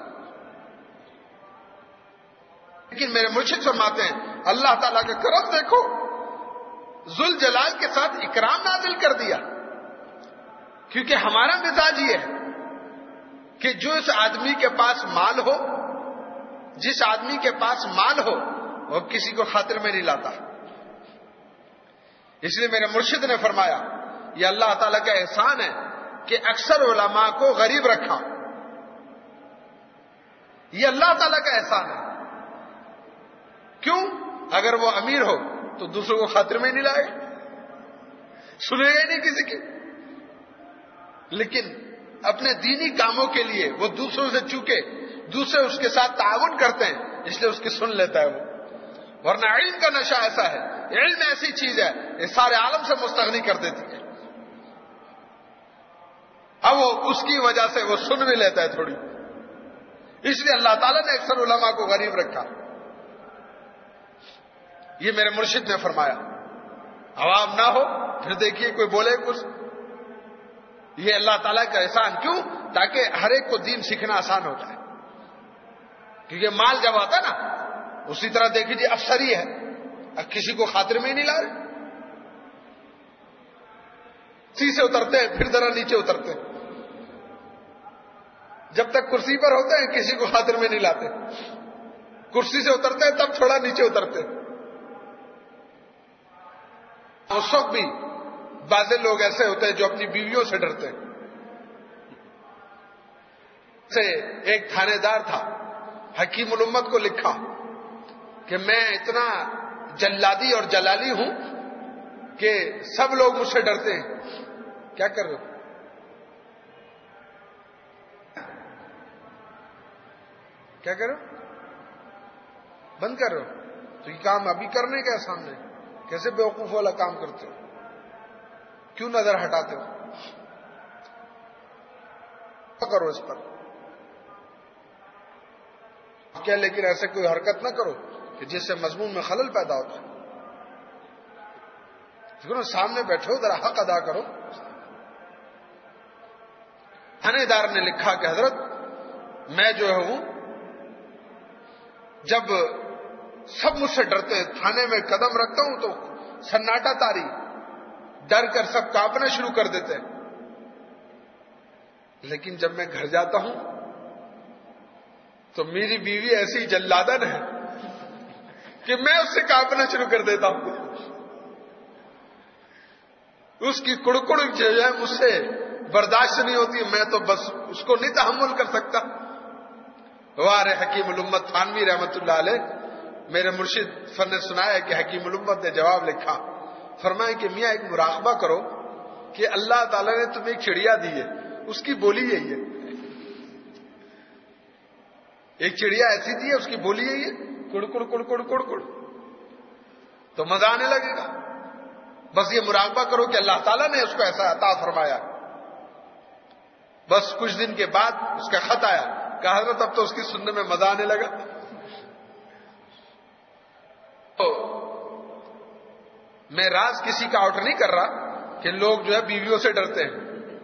لیکن میرے مرشد فرماتے ہیں اللہ تعالیٰ کا کرم دیکھو, ذل جلال کے ساتھ اکرام نازل کر دیا, کیونکہ ہمارا مزاج یہ ہے کہ جو اس آدمی کے پاس مال ہو, جس آدمی کے پاس مال ہو وہ کسی کو خاطر میں نہیں لاتا. اس لیے میرے مرشد نے فرمایا یہ اللہ تعالیٰ کا احسان ہے کہ اکثر علماء کو غریب رکھا, یہ اللہ تعالیٰ کا احسان ہے. کیوں؟ اگر وہ امیر ہو تو دوسروں کو خاطر میں نہیں لائے, سنے گا نہیں کسی کی. لیکن اپنے دینی کاموں کے لیے وہ دوسروں سے چوکے, دوسرے اس کے ساتھ تعاون کرتے ہیں, اس لیے اس کی سن لیتا ہے وہ. ورنہ علم کا نشہ ایسا ہے, علم ایسی چیز ہے یہ سارے عالم سے مستغنی کر دیتی ہے. اب وہ اس کی وجہ سے وہ سن بھی لیتا ہے تھوڑی, اس لیے اللہ تعالیٰ نے اکثر علماء کو غریب رکھا. یہ میرے مرشد نے فرمایا. عوام نہ ہو پھر دیکھیے کوئی بولے کچھ, یہ اللہ تعالیٰ کا احسان. کیوں؟ تاکہ ہر ایک کو دین سیکھنا آسان ہوتا ہے. کیونکہ مال جب آتا نا, اسی طرح دیکھ لیجیے افسری ہے, اب کسی کو خاطر میں ہی نہیں لا رہے, کرسی سے اترتے ہیں پھر ذرا نیچے اترتے ہیں, جب تک کرسی پر ہوتے ہیں کسی کو خاطر میں نہیں لاتے, کرسی سے اترتے ہیں تب تھوڑا نیچے اترتے ہیں. اس وقت بھی بعض لوگ ایسے ہوتے ہیں جو اپنی بیویوں سے ڈرتے ہیں. سے ایک تھانے دار تھا, حکیم الامت کو لکھا کہ میں اتنا جلادی اور جلالی ہوں کہ سب لوگ مجھ سے ڈرتے ہیں. کیا کر رہے ہو؟ کیا کر رہے ہو؟ بند کر رہے ہو؟ تو یہ کام ابھی کرنے کا سامنے کیسے بیوقوف والا کام کرتے ہو؟ کیوں نظر ہٹاتے ہو؟ کیا کرو اس پر کیا, لیکن ایسے کوئی حرکت نہ کرو کہ جس سے مضمون میں خلل پیدا ہوتا ہے. سامنے بیٹھو ذرا حق ادا کرو. تھانے دار نے لکھا کہ حضرت میں جو ہوں جب سب مجھ سے ڈرتے ہیں، تھانے میں قدم رکھتا ہوں تو سناٹا تاری، ڈر کر سب کانپنا شروع کر دیتے ہیں. لیکن جب میں گھر جاتا ہوں تو میری بیوی ایسی جلادن ہے کہ میں اس سے کانپنا شروع کر دیتا ہوں. اس کی کڑکڑ جو ہے مجھ سے برداشت نہیں ہوتی، میں تو بس اس کو نہیں تحمل کر سکتا. وار حکیم الامت تھانوی رحمت اللہ علیہ، میرے مرشد فن نے سنایا کہ حکیم الامت نے جواب لکھا، فرمایا کہ میاں ایک مراقبہ کرو کہ اللہ تعالیٰ نے تمہیں ایک چڑیا دی ہے، اس کی بولی یہی ہے. ایک چڑیا ایسی دی ہے، اس کی بولی یہی ہے، کڑ کڑ کڑ کڑ کڑ کڑ، تو مزہ آنے لگے گا. بس یہ مراقبہ کرو کہ اللہ تعالیٰ نے اس کو ایسا عطا فرمایا. بس کچھ دن کے بعد اس کا خط آیا، کہا حضرت اب تو اس کی سننے میں مزہ آنے لگا. تو میں راز کسی کا آؤٹ نہیں کر رہا کہ لوگ جو ہے بیویوں سے ڈرتے ہیں.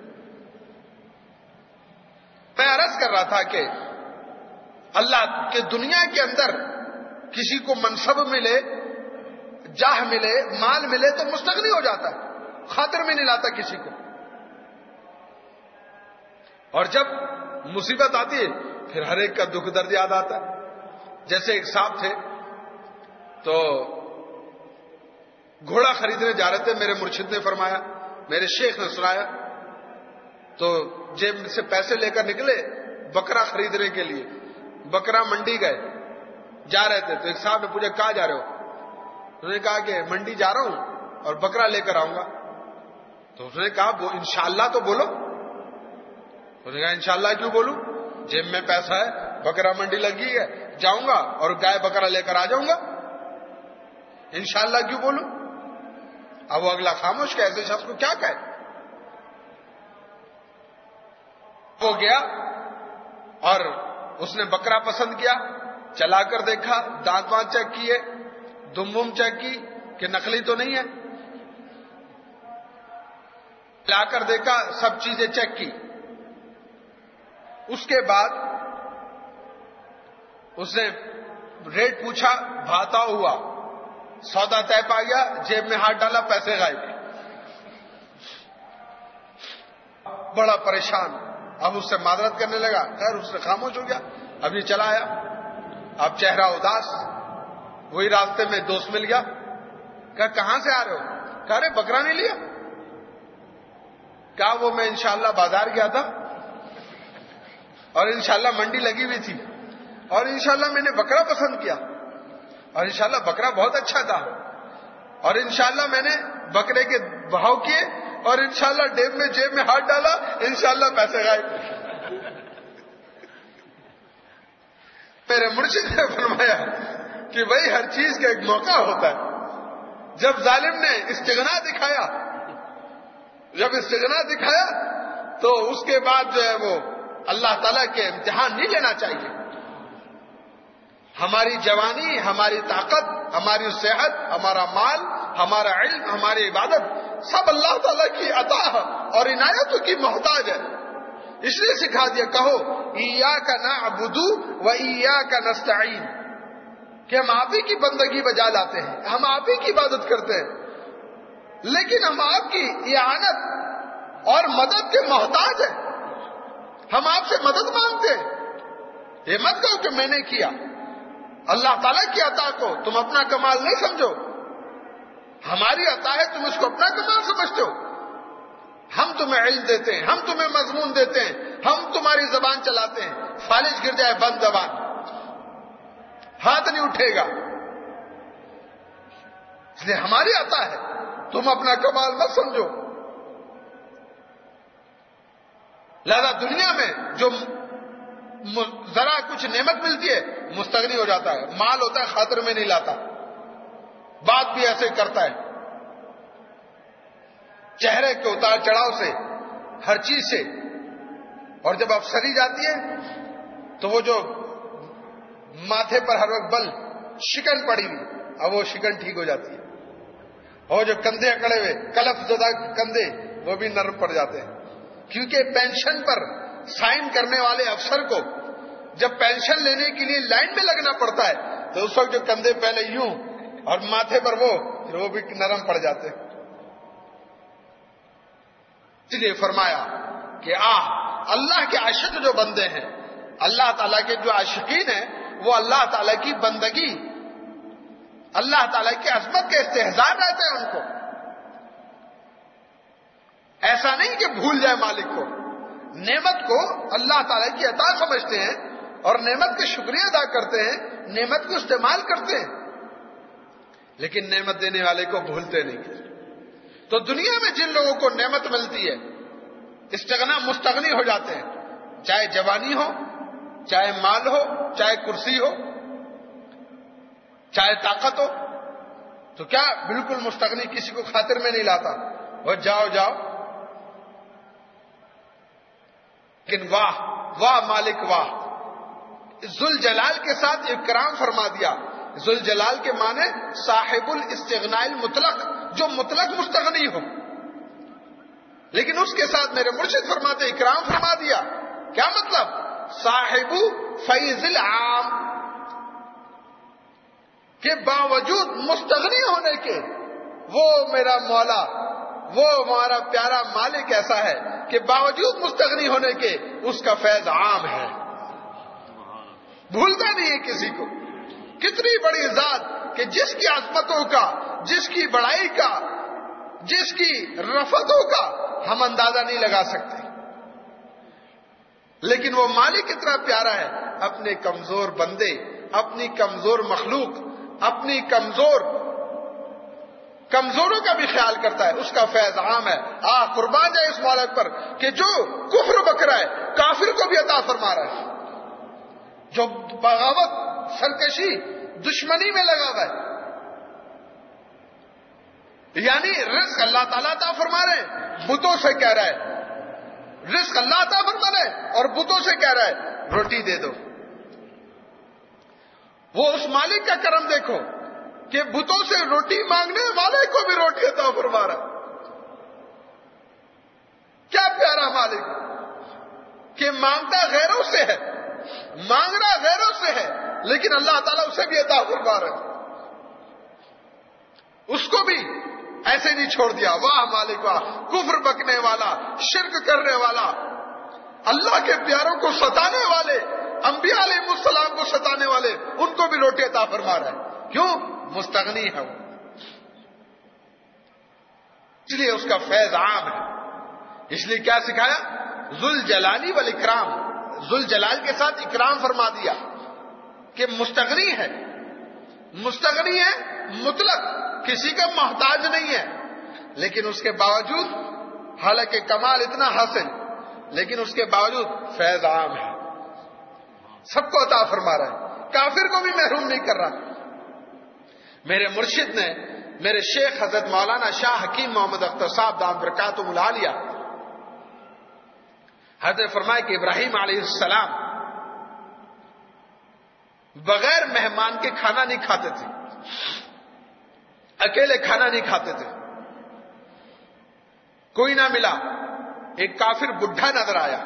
میں عرض کر رہا تھا کہ اللہ کے دنیا کے اندر کسی کو منصب ملے، جاہ ملے، مال ملے تو مستغنی ہو جاتا ہے، خاطر میں نہیں لاتا کسی کو. اور جب مصیبت آتی ہے پھر ہر ایک کا دکھ درد یاد آتا ہے. جیسے ایک صاحب تھے تو گھوڑا خریدنے جا رہے تھے، میرے مرشد نے فرمایا، میرے شیخ نے سنایا، تو جیب سے پیسے لے کر نکلے بکرا خریدنے کے لیے. بکرا منڈی گئے، جا رہے تھے تو ایک صاحب نے پوچھا کہاں جا رہے ہو؟ انہوں نے کہا کہ منڈی جا رہا ہوں اور بکرا لے کر آؤں گا. تو اس نے کہا وہ انشاءاللہ تو بولو. انہوں نے کہا انشاءاللہ کیوں بولوں، جیب میں پیسہ ہے، بکرا منڈی لگی ہے، جاؤں گا اور گائے بکرا لے کر آ جاؤں گا، انشاءاللہ کیوں بولوں. اب وہ اگلا خاموش کہ ایسے شخص کو کیا کہے. وہ گیا اور اس نے بکرا پسند کیا، چلا کر دیکھا، دانت وانت چیک کیے، دم بم چیک کی کہ نقلی تو نہیں ہے، لا کر دیکھا، سب چیزیں چیک کی. اس کے بعد اس نے ریٹ پوچھا، بھاتا ہوا، سودا طے پا گیا، جیب میں ہاتھ ڈالا، پیسے غائب. بڑا پریشان، اب اس سے معذرت کرنے لگا، خیر اس سے خاموش ہو گیا. اب یہ چلا آیا، اب چہرہ اداس. وہی راستے میں دوست مل گیا، کہا کہاں سے آ رہے ہو؟ کہا رے بکرا نہیں لیا. کہا وہ میں انشاءاللہ بازار گیا تھا اور انشاءاللہ منڈی لگی ہوئی تھی اور انشاءاللہ میں نے بکرا پسند کیا اور انشاءاللہ بکرا بہت اچھا تھا اور انشاءاللہ میں نے بکرے کے بھاؤ کیے اور انشاءاللہ ڈیب میں جیب میں ہاتھ ڈالا، انشاءاللہ پیسے غائب. میرے مرشد نے فرمایا کہ بھائی ہر چیز کا ایک موقع ہوتا ہے. جب ظالم نے استغنا دکھایا جب استغنا دکھایا تو اس کے بعد جو ہے وہ اللہ تعالیٰ کے امتحان نہیں لینا چاہیے. ہماری جوانی، ہماری طاقت، ہماری صحت، ہمارا مال، ہمارا علم، ہماری عبادت سب اللہ تعالیٰ کی عطا اور عنایتوں کی محتاج ہے. اس لیے سکھا دیا، کہو ایاک نعبد و ایاک نستعین، کہ ہم آپ ہی کی بندگی بجا لاتے ہیں، ہم آپ ہی کی عبادت کرتے ہیں، لیکن ہم آپ کی اعانت اور مدد کے محتاج ہیں. ہم آپ سے مدد مانگتے ہیں. یہ مت کہو کہ میں نے کیا. اللہ تعالیٰ کی عطا کو تم اپنا کمال نہیں سمجھو، ہماری عطا ہے، تم اس کو اپنا کمال سمجھتے ہو. ہم تمہیں علم دیتے ہیں، ہم تمہیں مضمون دیتے ہیں، ہم تمہاری زبان چلاتے ہیں، فالج گر جائے بند زبان، ہاتھ نہیں اٹھے گا. اس لیے ہماری عطا ہے، تم اپنا کمال مت سمجھو. لہذا دنیا میں جو ذرا کچھ نعمت ملتی ہے مستغنی ہو جاتا ہے، مال ہوتا ہے خاطر میں نہیں لاتا، بات بھی ایسے کرتا ہے. چہرے کے اتار چڑھاؤ سے، ہر چیز سے. اور جب افسری جاتی ہے تو وہ جو ماتھے پر ہر وقت بل شکن پڑی ہوئی، اب وہ شکن ٹھیک ہو جاتی ہے. اور جو کندھے اکڑے ہوئے کلف زدہ کندھے وہ بھی نرم پڑ جاتے ہیں، کیونکہ پینشن پر سائن کرنے والے افسر کو جب پینشن لینے کے لیے لائن میں لگنا پڑتا ہے تو اس وقت جو کندھے پہلے یوں اور ماتھے پر وہ پھر وہ بھی نرم پڑ جاتے. اس لیے فرمایا کہ آہ اللہ کے عاشق جو بندے ہیں، اللہ تعالیٰ کے جو عاشقین ہیں، وہ اللہ تعالیٰ کی بندگی، اللہ تعالیٰ کی عظمت کے استحضار رہتے ہیں. ان کو ایسا نہیں کہ بھول جائے مالک کو، نعمت کو اللہ تعالیٰ کی عطا سمجھتے ہیں اور نعمت کا شکریہ ادا کرتے ہیں، نعمت کو استعمال کرتے ہیں، لیکن نعمت دینے والے کو بھولتے نہیں. تو دنیا میں جن لوگوں کو نعمت ملتی ہے استغنا مستغنی ہو جاتے ہیں، چاہے جوانی ہو، چاہے مال ہو، چاہے کرسی ہو، چاہے طاقت ہو، تو کیا بالکل مستغنی کسی کو خاطر میں نہیں لاتا، وہ جاؤ جاؤ. لیکن واہ واہ مالک واہ، ذل جلال کے ساتھ اکرام فرما دیا. ذل جلال کے معنی صاحب الاستغناء المطلق، جو مطلق مستغنی ہو، لیکن اس کے ساتھ میرے مرشد فرماتے اکرام فرما دیا. کیا مطلب؟ صاحب فیض العام، کہ باوجود مستغنی ہونے کے وہ میرا مولا، وہ ہمارا پیارا مالک ایسا ہے کہ باوجود مستغنی ہونے کے اس کا فیض عام ہے، بھولتا نہیں ہے کسی کو. کتنی بڑی ذات کہ جس کی عظمتوں کا، جس کی بڑائی کا، جس کی رفتوں کا ہم اندازہ نہیں لگا سکتے، لیکن وہ مالک اتنا پیارا ہے، اپنے کمزور بندے، اپنی کمزور مخلوق، اپنی کمزور کمزوروں کا بھی خیال کرتا ہے. اس کا فیض عام ہے. آ قربان جائے اس مالک پر کہ جو کفر بکرا ہے کافر کو بھی عطا فرما رہا ہے، جو بغاوت، سرکشی، دشمنی میں لگا ہوا ہے. یعنی رزق اللہ تعالیٰ عطا فرما رہے ہیں، بتوں سے کہہ رہا ہے رزق اللہ عطا فرما رہے ہیں اور بتوں سے کہہ رہا ہے روٹی دے دو. وہ اس مالک کا کرم دیکھو کہ بتوں سے روٹی مانگنے والے کو بھی روٹی عطا فرما رہا ہے. کیا پیارا مالک کہ مانگتا غیروں سے ہے، مانگنا غیروں سے ہے، لیکن اللہ تعالیٰ اسے بھی عطا فرما رہا ہے، اس کو بھی ایسے نہیں چھوڑ دیا. واہ مالک واہ، کفر بکنے والا، شرک کرنے والا، اللہ کے پیاروں کو ستانے والے، انبیاء علیہ السلام کو ستانے والے، ان کو بھی روٹی عطا فرما رہا ہے. کیوں؟ مستغنی ہے وہ، اس لیے اس کا فیض عام ہے. اس لیے کیا سکھایا؟ ذل جلالی والاکرام، ذل جلال کے ساتھ اکرام فرما دیا کہ مستغنی ہے. مستغنی ہے مطلق، کسی کا محتاج نہیں ہے، لیکن اس کے باوجود حالانکہ کمال اتنا حاصل، لیکن اس کے باوجود فیض عام ہے، سب کو عطا فرما رہا ہے، کافر کو بھی محروم نہیں کر رہا. میرے مرشد نے، میرے شیخ حضرت مولانا شاہ حکیم محمد اختر صاحب دامت برکاتہم العالیہ، حضرت فرمائے کہ ابراہیم علیہ السلام بغیر مہمان کے کھانا نہیں کھاتے تھے، اکیلے کھانا نہیں کھاتے تھے. کوئی نہ ملا، ایک کافر بڈھا نظر آیا.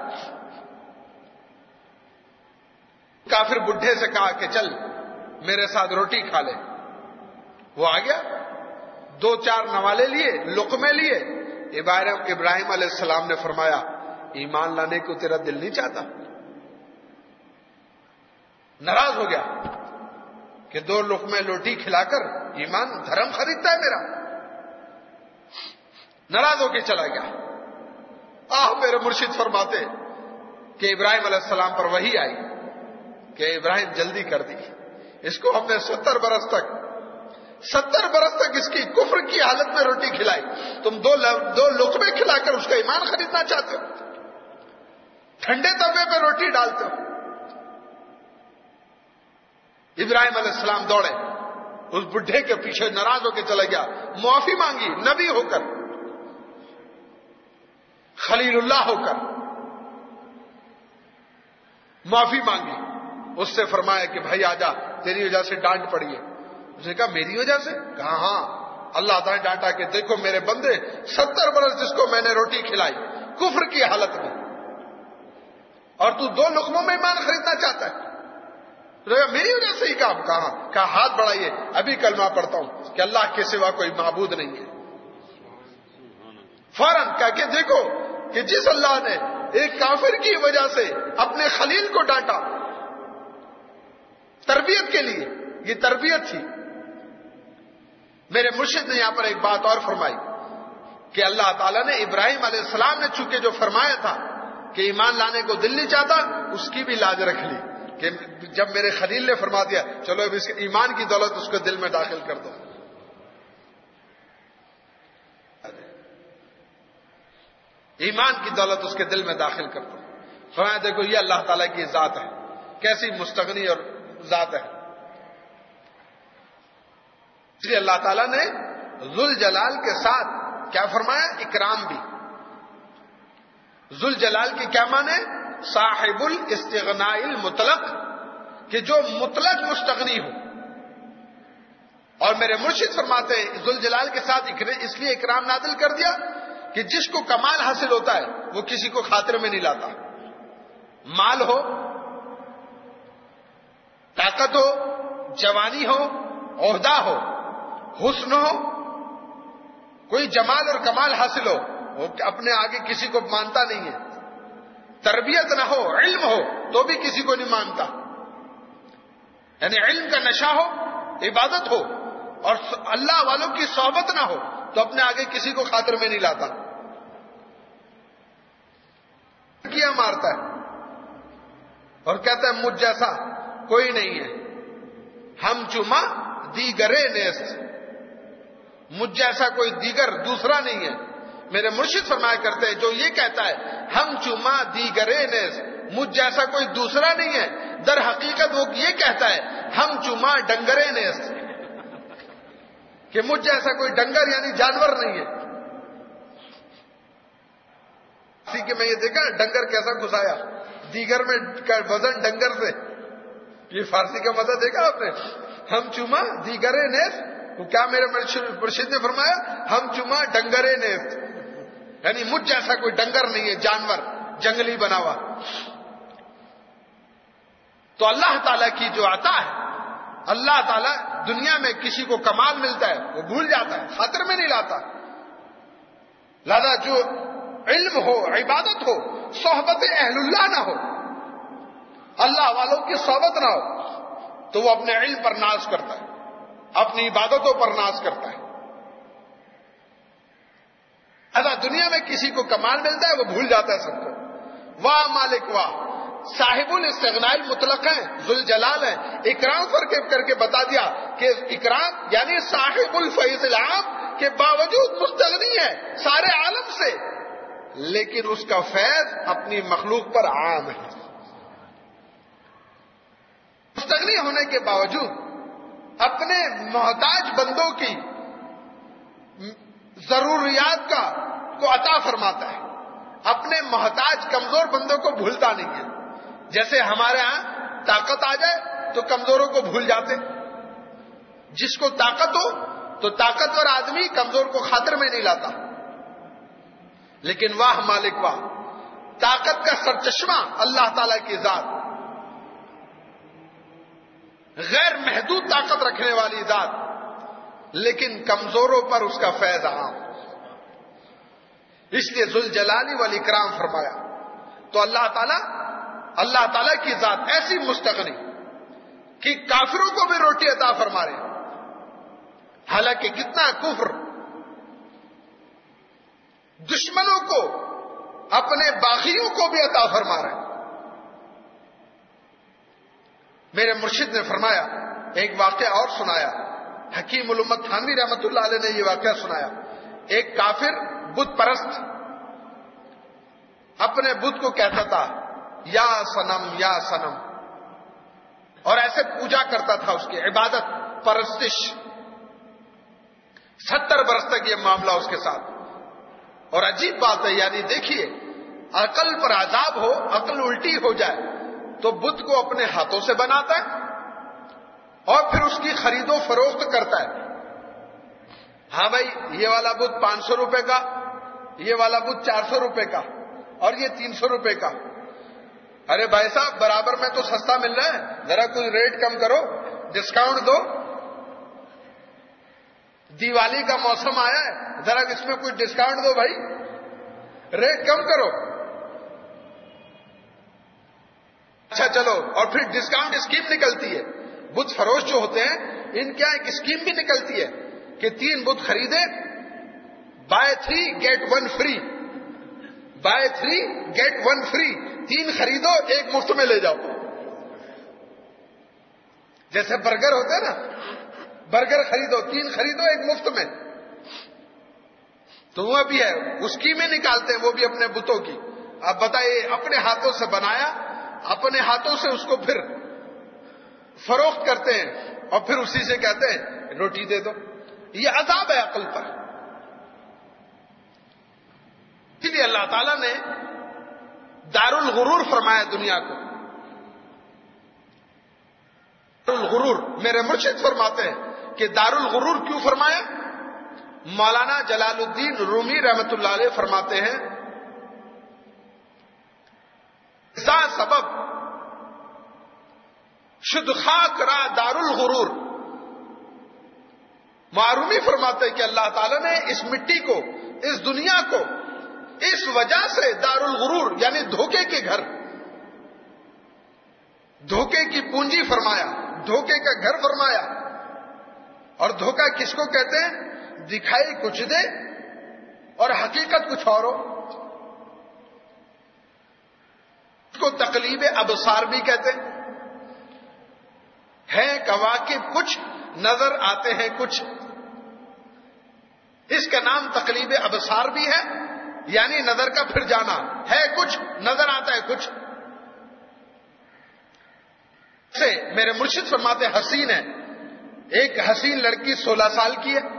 کافر بڈھے سے کہا کہ چل میرے ساتھ روٹی کھا لے. وہ آ گیا، دو چار نوالے لیے، لقمے لیے. ابراہیم علیہ السلام نے فرمایا ایمان لانے کو تیرا دل نہیں چاہتا؟ ناراض ہو گیا کہ دو لقمے روٹی کھلا کر ایمان دھرم خریدتا ہے میرا. ناراض ہو کے چلا گیا. آہ میرے مرشد فرماتے کہ ابراہیم علیہ السلام پر وحی آئی کہ ابراہیم جلدی کر دی، اس کو ہم نے ستر برس تک ستر برس تک اس کی کفر کی حالت میں روٹی کھلائی، تم دو دو لقمے کھلا کر اس کا ایمان خریدنا چاہتے ہو، ٹھنڈے توے پہ روٹی ڈالتے ہو. ابراہیم علیہ السلام دوڑے، اس بڈھے کے پیچھے ناراض ہو کے چلا گیا، معافی مانگی، نبی ہو کر، خلیل اللہ ہو کر معافی مانگی. اس سے فرمایا کہ بھائی آجا، تیری وجہ سے ڈانٹ پڑی ہے. اس نے کہا میری وجہ سے؟ کہا ہاں، اللہ تعالیٰ نے ڈانٹا کہ دیکھو میرے بندے ستر برس جس کو میں نے روٹی کھلائی کفر کی حالت میں، اور تو دو لقموں میں ایمان خریدنا چاہتا ہے؟ میری وجہ سے ہی کام کہاں کہا ہاتھ بڑھائیے ابھی کلمہ پڑھتا ہوں کہ اللہ کے سوا کوئی معبود نہیں ہے. فوراً کہا کہ دیکھو کہ جس اللہ نے ایک کافر کی وجہ سے اپنے خلیل کو ڈانٹا تربیت کے لیے، یہ تربیت تھی. میرے مرشد نے یہاں پر ایک بات اور فرمائی کہ اللہ تعالیٰ نے ابراہیم علیہ السلام نے چونکہ جو فرمایا تھا کہ ایمان لانے کو دل نہیں چاہتا، اس کی بھی لاج رکھ لی کہ جب میرے خلیل نے فرما دیا چلو اب اس کے ایمان کی دولت اس کو دل میں داخل کر دو. ایمان کی دولت اس کے دل میں داخل کر دو. فرمایا دیکھو یہ اللہ تعالیٰ کی ذات ہے، کیسی مستغنی اور ذات ہے. اس لیے اللہ تعالیٰ نے ذوالجلال کے ساتھ کیا فرمایا؟ اکرام بھی. ذوالجلال کی کیا معنی؟ صاحب الاستغناء المطلق، کہ جو مطلق مستغنی ہو. اور میرے مرشد فرماتے ہیں ذوالجلال کے ساتھ اس لیے اکرام نازل کر دیا کہ جس کو کمال حاصل ہوتا ہے وہ کسی کو خاطر میں نہیں لاتا. مال ہو، طاقت ہو، جوانی ہو، عہدہ ہو، حسن ہو، کوئی جمال اور کمال حاصل ہو، وہ اپنے آگے کسی کو مانتا نہیں ہے. تربیت نہ ہو، علم ہو تو بھی کسی کو نہیں مانتا. یعنی علم کا نشہ ہو، عبادت ہو اور اللہ والوں کی صحبت نہ ہو تو اپنے آگے کسی کو خاطر میں نہیں لاتا. کیا مارتا ہے اور کہتا ہے مجھ جیسا کوئی نہیں ہے. ہم چما دیگرے نیست، مجھ جیسا کوئی دیگر دوسرا نہیں ہے. میرے مرشد فرمایا کرتے ہیں جو یہ کہتا ہے ہم چما دیگرے نیست، مجھ جیسا کوئی دوسرا نہیں ہے، در حقیقت وہ یہ کہتا ہے ہم چما ڈنگرے نیست، کہ مجھ جیسا کوئی ڈنگر یعنی جانور نہیں ہے. اسی کے میں یہ دیکھا ڈنگر کیسا گھسایا دیگر میں وزن ڈنگر سے. یہ فارسی کا مزہ دیکھا آپ نے؟ ہم چما دیگرے نیست، تو کیا میرے مرشد نے فرمایا ہم چما ڈنگرے نیست، یعنی مجھ جیسا کوئی ڈنگر نہیں ہے، جانور جنگلی بنا ہوا. تو اللہ تعالیٰ کی جو عطا ہے، اللہ تعالیٰ دنیا میں کسی کو کمال ملتا ہے وہ بھول جاتا ہے، خاطر میں نہیں لاتا. لہذا جو علم ہو، عبادت ہو، صحبت اہل اللہ نہ ہو، اللہ والوں کی صحبت نہ ہو تو وہ اپنے علم پر ناز کرتا ہے، اپنی عبادتوں پر ناز کرتا ہے. اگر دنیا میں کسی کو کمال ملتا ہے وہ بھول جاتا ہے سب کو. واہ مالک واہ، صاحب الاستغناء المطلق ہیں، ذوالجلال ہیں. اکرام فرق کر کے بتا دیا کہ اکرام یعنی صاحب الفیض العام، کے باوجود مستغنی ہے سارے عالم سے، لیکن اس کا فیض اپنی مخلوق پر عام ہے. مستغنی ہونے کے باوجود اپنے محتاج بندوں کی ضروریات کا کو عطا فرماتا ہے، اپنے محتاج کمزور بندوں کو بھولتا نہیں ہے. جیسے ہمارے ہاں طاقت آ جائے تو کمزوروں کو بھول جاتے. جس کو طاقت ہو تو طاقتور آدمی کمزور کو خاطر میں نہیں لاتا. لیکن واہ مالک واہ، طاقت کا سرچشمہ اللہ تعالی کی ذات، غیر محدود طاقت رکھنے والی ذات، لیکن کمزوروں پر اس کا فیض عام. اس لیے ذوالجلال والاکرام فرمایا. تو اللہ تعالیٰ اللہ تعالیٰ کی ذات ایسی مستغنی کہ کافروں کو بھی روٹی عطا فرما رہے ہیں. حالانکہ کتنا کفر دشمنوں کو، اپنے باغیوں کو بھی عطا فرما رہے ہیں. میرے مرشد نے فرمایا، ایک واقعہ اور سنایا، حکیم الامت تھانوی رحمت اللہ علیہ نے یہ واقعہ سنایا. ایک کافر بت پرست اپنے بت کو کہتا تھا یا صنم یا صنم، اور ایسے پوجا کرتا تھا، اس کی عبادت پرستش. ستر برس تک یہ معاملہ اس کے ساتھ. اور عجیب بات ہے، یعنی دیکھیے عقل پر عذاب ہو، عقل الٹی ہو جائے تو بت کو اپنے ہاتھوں سے بناتا ہے اور پھر اس کی خرید و فروخت کرتا ہے. ہاں بھائی یہ والا بت پانچ سو روپے کا، یہ والا بت چار سو روپے کا اور یہ تین سو روپے کا. ارے بھائی صاحب برابر میں تو سستا مل رہا ہے، ذرا کوئی ریٹ کم کرو، ڈسکاؤنٹ دو، دیوالی کا موسم آیا ہے، ذرا اس میں کوئی ڈسکاؤنٹ دو بھائی، ریٹ کم کرو۔ اچھا چلو، اور پھر ڈسکاؤنٹ اسکیم نکلتی ہے، بت فروش جو ہوتے ہیں ان کیا ایک اسکیم بھی نکلتی ہے کہ تین بت خریدے buy three get one free, buy three get one free, تین خریدو ایک مفت میں لے جاؤ۔ جیسے برگر ہوتے ہیں نا، برگر خریدو تین خریدو ایک مفت میں، تو وہ بھی ہے، اس کی میں نکالتے ہیں وہ بھی اپنے بتوں کی۔ اب بتائیے، اپنے ہاتھوں سے بنایا، اپنے ہاتھوں سے اس کو پھر فروخت کرتے ہیں اور پھر اسی سے کہتے ہیں روٹی دے دو۔ یہ عذاب ہے عقل پر۔ اسی لیے اللہ تعالیٰ نے دار الغرور فرمایا دنیا کو۔ دار الغرور، میرے مرشد فرماتے ہیں کہ دار الغرور کیوں فرمایا؟ مولانا جلال الدین رومی رحمت اللہ علیہ فرماتے ہیں سا سبب شد خاک را دار الغرور۔ معرومی فرماتے ہیں کہ اللہ تعالیٰ نے اس مٹی کو، اس دنیا کو اس وجہ سے دار الغرور یعنی دھوکے کے گھر، دھوکے کی پونجی فرمایا، دھوکے کا گھر فرمایا۔ اور دھوکہ کس کو کہتے ہیں؟ دکھائی کچھ دے اور حقیقت کچھ اور ہو۔ اس کو تقلیب ابصار بھی کہتے ہیں، ہے کواکب کچھ نظر آتے ہیں کچھ، اس کا نام تقلیب ابصار بھی ہے، یعنی نظر کا پھر جانا، ہے کچھ نظر آتا ہے کچھ۔ سے میرے مرشد فرماتے حسین ہے، ایک حسین لڑکی سولہ سال کی ہے،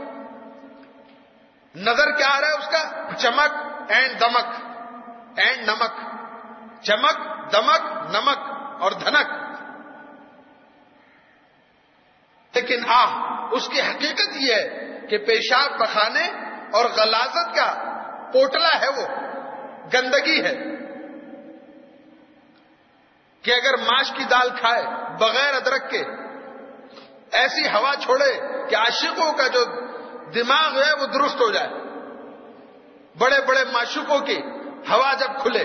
نظر کیا آ رہا ہے اس کا؟ چمک اینڈ دمک اینڈ نمک، چمک دمک نمک اور دھنک، لیکن آہ اس کی حقیقت یہ ہے کہ پیشاب پخانے اور غلاظت کا پوٹلا ہے، وہ گندگی ہے کہ اگر ماش کی دال کھائے بغیر ادرک کے، ایسی ہوا چھوڑے کہ عاشقوں کا جو دماغ ہے وہ درست ہو جائے، بڑے بڑے معشوقوں کی ہوا جب کھلے،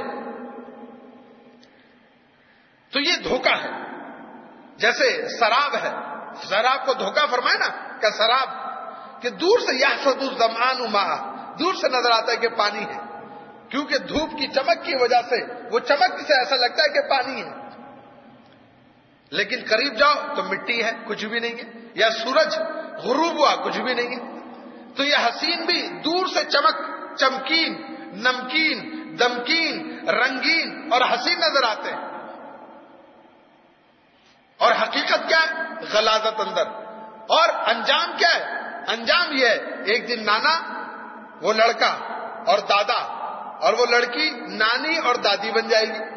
تو یہ دھوکہ ہے۔ جیسے شراب ہے، شراب کو دھوکہ فرمائے نا کہ شراب کہ دور سے یحسد الظمآن ماء، دور سے نظر آتا ہے کہ پانی ہے، کیونکہ دھوپ کی چمک کی وجہ سے وہ چمک سے ایسا لگتا ہے کہ پانی ہے، لیکن قریب جاؤ تو مٹی ہے، کچھ بھی نہیں ہے، یا سورج غروب ہوا کچھ بھی نہیں ہے۔ تو یہ حسین بھی دور سے چمک، چمکین، نمکین، دمکین، رنگین اور حسین نظر آتے ہیں، اور حقیقت کیا ہے؟ غلاظت اندر۔ اور انجام کیا ہے؟ انجام یہ ہے ایک دن نانا، وہ لڑکا اور دادا، اور وہ لڑکی نانی اور دادی بن جائے گی۔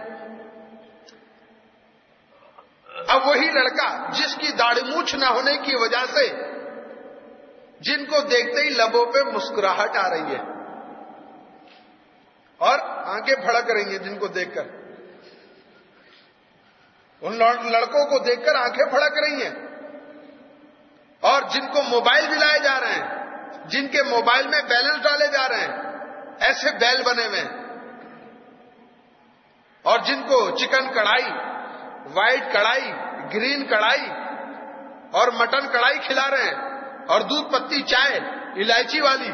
اب وہی لڑکا جس کی داڑھی مونچھ نہ ہونے کی وجہ سے جن کو دیکھتے ہی لبوں پہ مسکراہٹ آ رہی ہے اور آنکھیں پھڑک رہی ہیں، جن کو دیکھ کر، ان لڑکوں کو دیکھ کر آنکھیں پھڑک رہی ہیں، اور جن کو موبائل دلائے جا رہے ہیں، جن کے موبائل میں بیلنس ڈالے جا رہے ہیں، ایسے بیل بنے ہوئے ہیں، اور جن کو چکن کڑھائی، وائٹ کڑھائی، گرین کڑھائی اور مٹن کڑھائی کھلا رہے ہیں، اور دودھ پتی چائے الائچی والی۔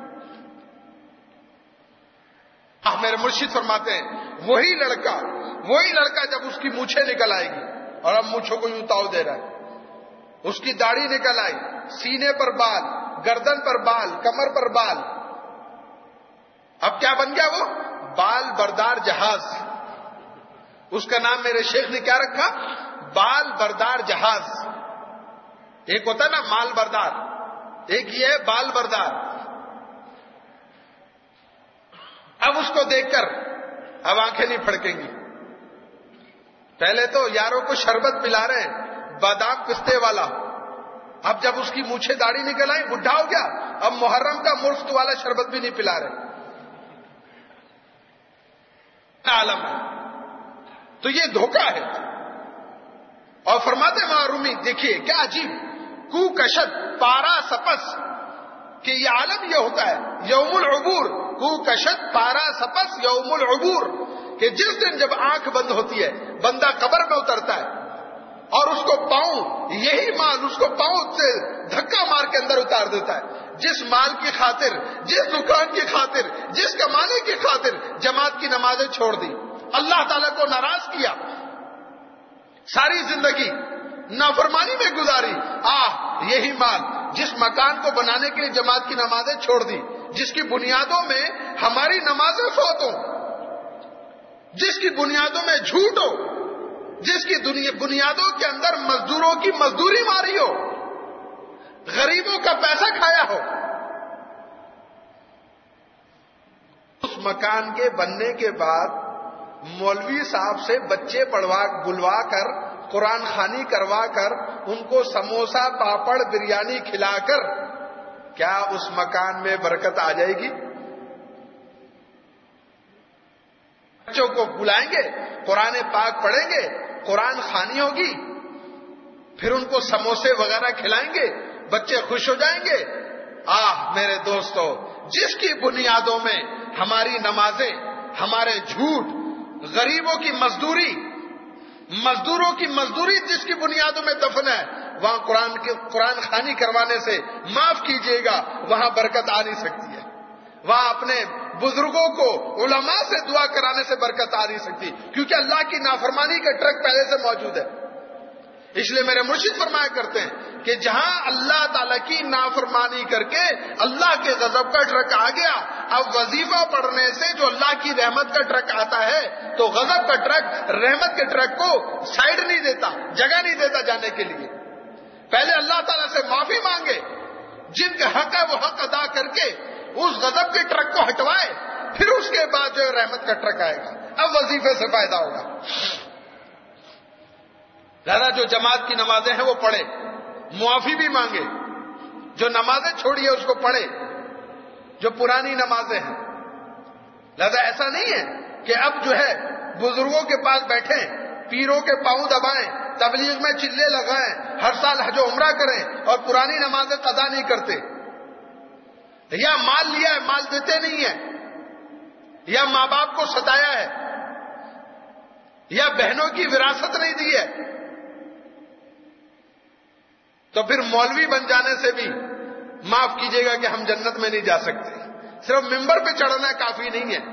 میرے مرشد فرماتے ہیں وہی لڑکا وہی لڑکا جب اس کی مونچھیں نکل آئے گی، اور اب مونچھوں کو یوں تاؤ دے رہا ہے، اس کی داڑھی نکل آئی، سینے پر بال، گردن پر بال، کمر پر بال، اب کیا بن گیا؟ وہ بال بردار جہاز۔ اس کا نام میرے شیخ نے کیا رکھا؟ بال بردار جہاز۔ ایک ہوتا ہے نا مال بردار، ایک یہ ہے بال بردار۔ اب اس کو دیکھ کر اب آنکھیں نہیں پھڑکیں گی۔ پہلے تو یاروں کو شربت پلا رہے ہیں بادام پستے والا، اب جب اس کی مونچھیں داڑھی نکل آئی، بڈھا ہو گیا، اب محرم کا مفت والا شربت بھی نہیں پلا رہے۔ عالم ہے تو یہ دھوکہ ہے. اور فرماتے معرومی دیکھیے کیا عجیب، کو کشت پارا سپس، کہ یہ عالم یہ ہوتا ہے یوم العبور، کو کشت پارا سپس یوم العبور، کہ جس دن جب آنکھ بند ہوتی ہے بندہ قبر میں اترتا ہے اور اس کو پاؤں، یہی مال اس کو پاؤں سے دھکا مار کے اندر اتار دیتا ہے. جس مال کی خاطر، جس دکان کی خاطر، جس کمانے کی خاطر جماعت کی نمازیں چھوڑ دی، اللہ تعالیٰ کو ناراض کیا، ساری زندگی نافرمانی میں گزاری، آہ یہی مال جس مکان کو بنانے کے لیے جماعت کی نمازیں چھوڑ دی، جس کی بنیادوں میں ہماری نمازیں فوت ہوں، جس کی بنیادوں میں جھوٹ ہو، جس کی بنیادوں کے اندر مزدوروں کی مزدوری ماری ہو، غریبوں کا پیسہ کھایا ہو. اس مکان کے بننے کے بعد مولوی صاحب سے بچے پڑھوا بلوا کر، قرآن خوانی کروا کر، ان کو سموسا پاپڑ بریانی کھلا کر کیا اس مکان میں برکت آ جائے گی؟ بچوں کو بلائیں گے، قرآن پاک پڑھیں گے، قرآن خوانی ہوگی، پھر ان کو سموسے وغیرہ کھلائیں گے، بچے خوش ہو جائیں گے. آہ میرے دوستو، جس کی بنیادوں میں ہماری نمازیں، ہمارے جھوٹ، غریبوں کی مزدوری، مزدوروں کی مزدوری جس کی بنیادوں میں دفن ہے، وہاں قرآن کے قرآن خوانی کروانے سے معاف کیجیے گا وہاں برکت آ نہیں سکتی ہے. وہاں اپنے بزرگوں کو علماء سے دعا کرانے سے برکت آ نہیں سکتی، کیونکہ اللہ کی نافرمانی کا ٹرک پہلے سے موجود ہے. اس لیے میرے مرشد فرمایا کرتے ہیں کہ جہاں اللہ تعالیٰ کی نافرمانی کر کے اللہ کے غضب کا ٹرک آ گیا، اب وظیفہ پڑھنے سے جو اللہ کی رحمت کا ٹرک آتا ہے تو غضب کا ٹرک رحمت کے ٹرک کو سائڈ نہیں دیتا، جگہ نہیں دیتا جانے کے لیے. پہلے اللہ تعالیٰ سے معافی مانگے، جن کا حق ہے وہ حق ادا کر کے اس غضب کے ٹرک کو ہٹوائے، پھر اس کے بعد جو رحمت کا ٹرک آئے گا. اب وظیفے سے فائدہ ہوگا. لہذا جو جماعت کی نمازیں ہیں وہ پڑھے، معافی بھی مانگے، جو نمازیں چھوڑی ہے اس کو پڑھے، جو پرانی نمازیں ہیں. لہذا ایسا نہیں ہے کہ اب جو ہے بزرگوں کے پاس بیٹھیں، پیروں کے پاؤں دبائیں، تبلیغ میں چلے لگائیں، ہر سال حج و عمرہ کریں اور پرانی نمازیں قضا نہیں کرتے، یا مال لیا ہے مال دیتے نہیں ہیں، یا ماں باپ کو ستایا ہے، یا بہنوں کی وراثت نہیں دی ہے، تو پھر مولوی بن جانے سے بھی معاف کیجیے گا کہ ہم جنت میں نہیں جا سکتے. صرف ممبر پہ چڑھنا کافی نہیں ہے،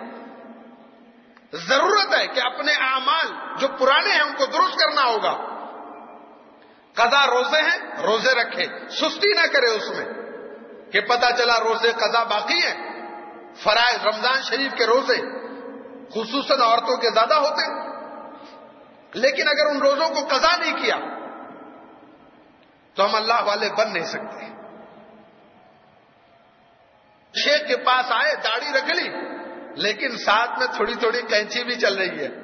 ضرورت ہے کہ اپنے اعمال جو پرانے ہیں ان کو درست کرنا ہوگا. قضا روزے ہیں، روزے رکھے، سستی نہ کرے اس میں کہ پتہ چلا روزے قضا باقی ہیں. فرائض رمضان شریف کے روزے خصوصاً عورتوں کے زیادہ ہوتے ہیں، لیکن اگر ان روزوں کو قضا نہیں کیا تو ہم اللہ والے بن نہیں سکتے. شیخ کے پاس آئے، داڑھی رکھ لی، لیکن ساتھ میں تھوڑی تھوڑی کینچی بھی چل رہی ہے.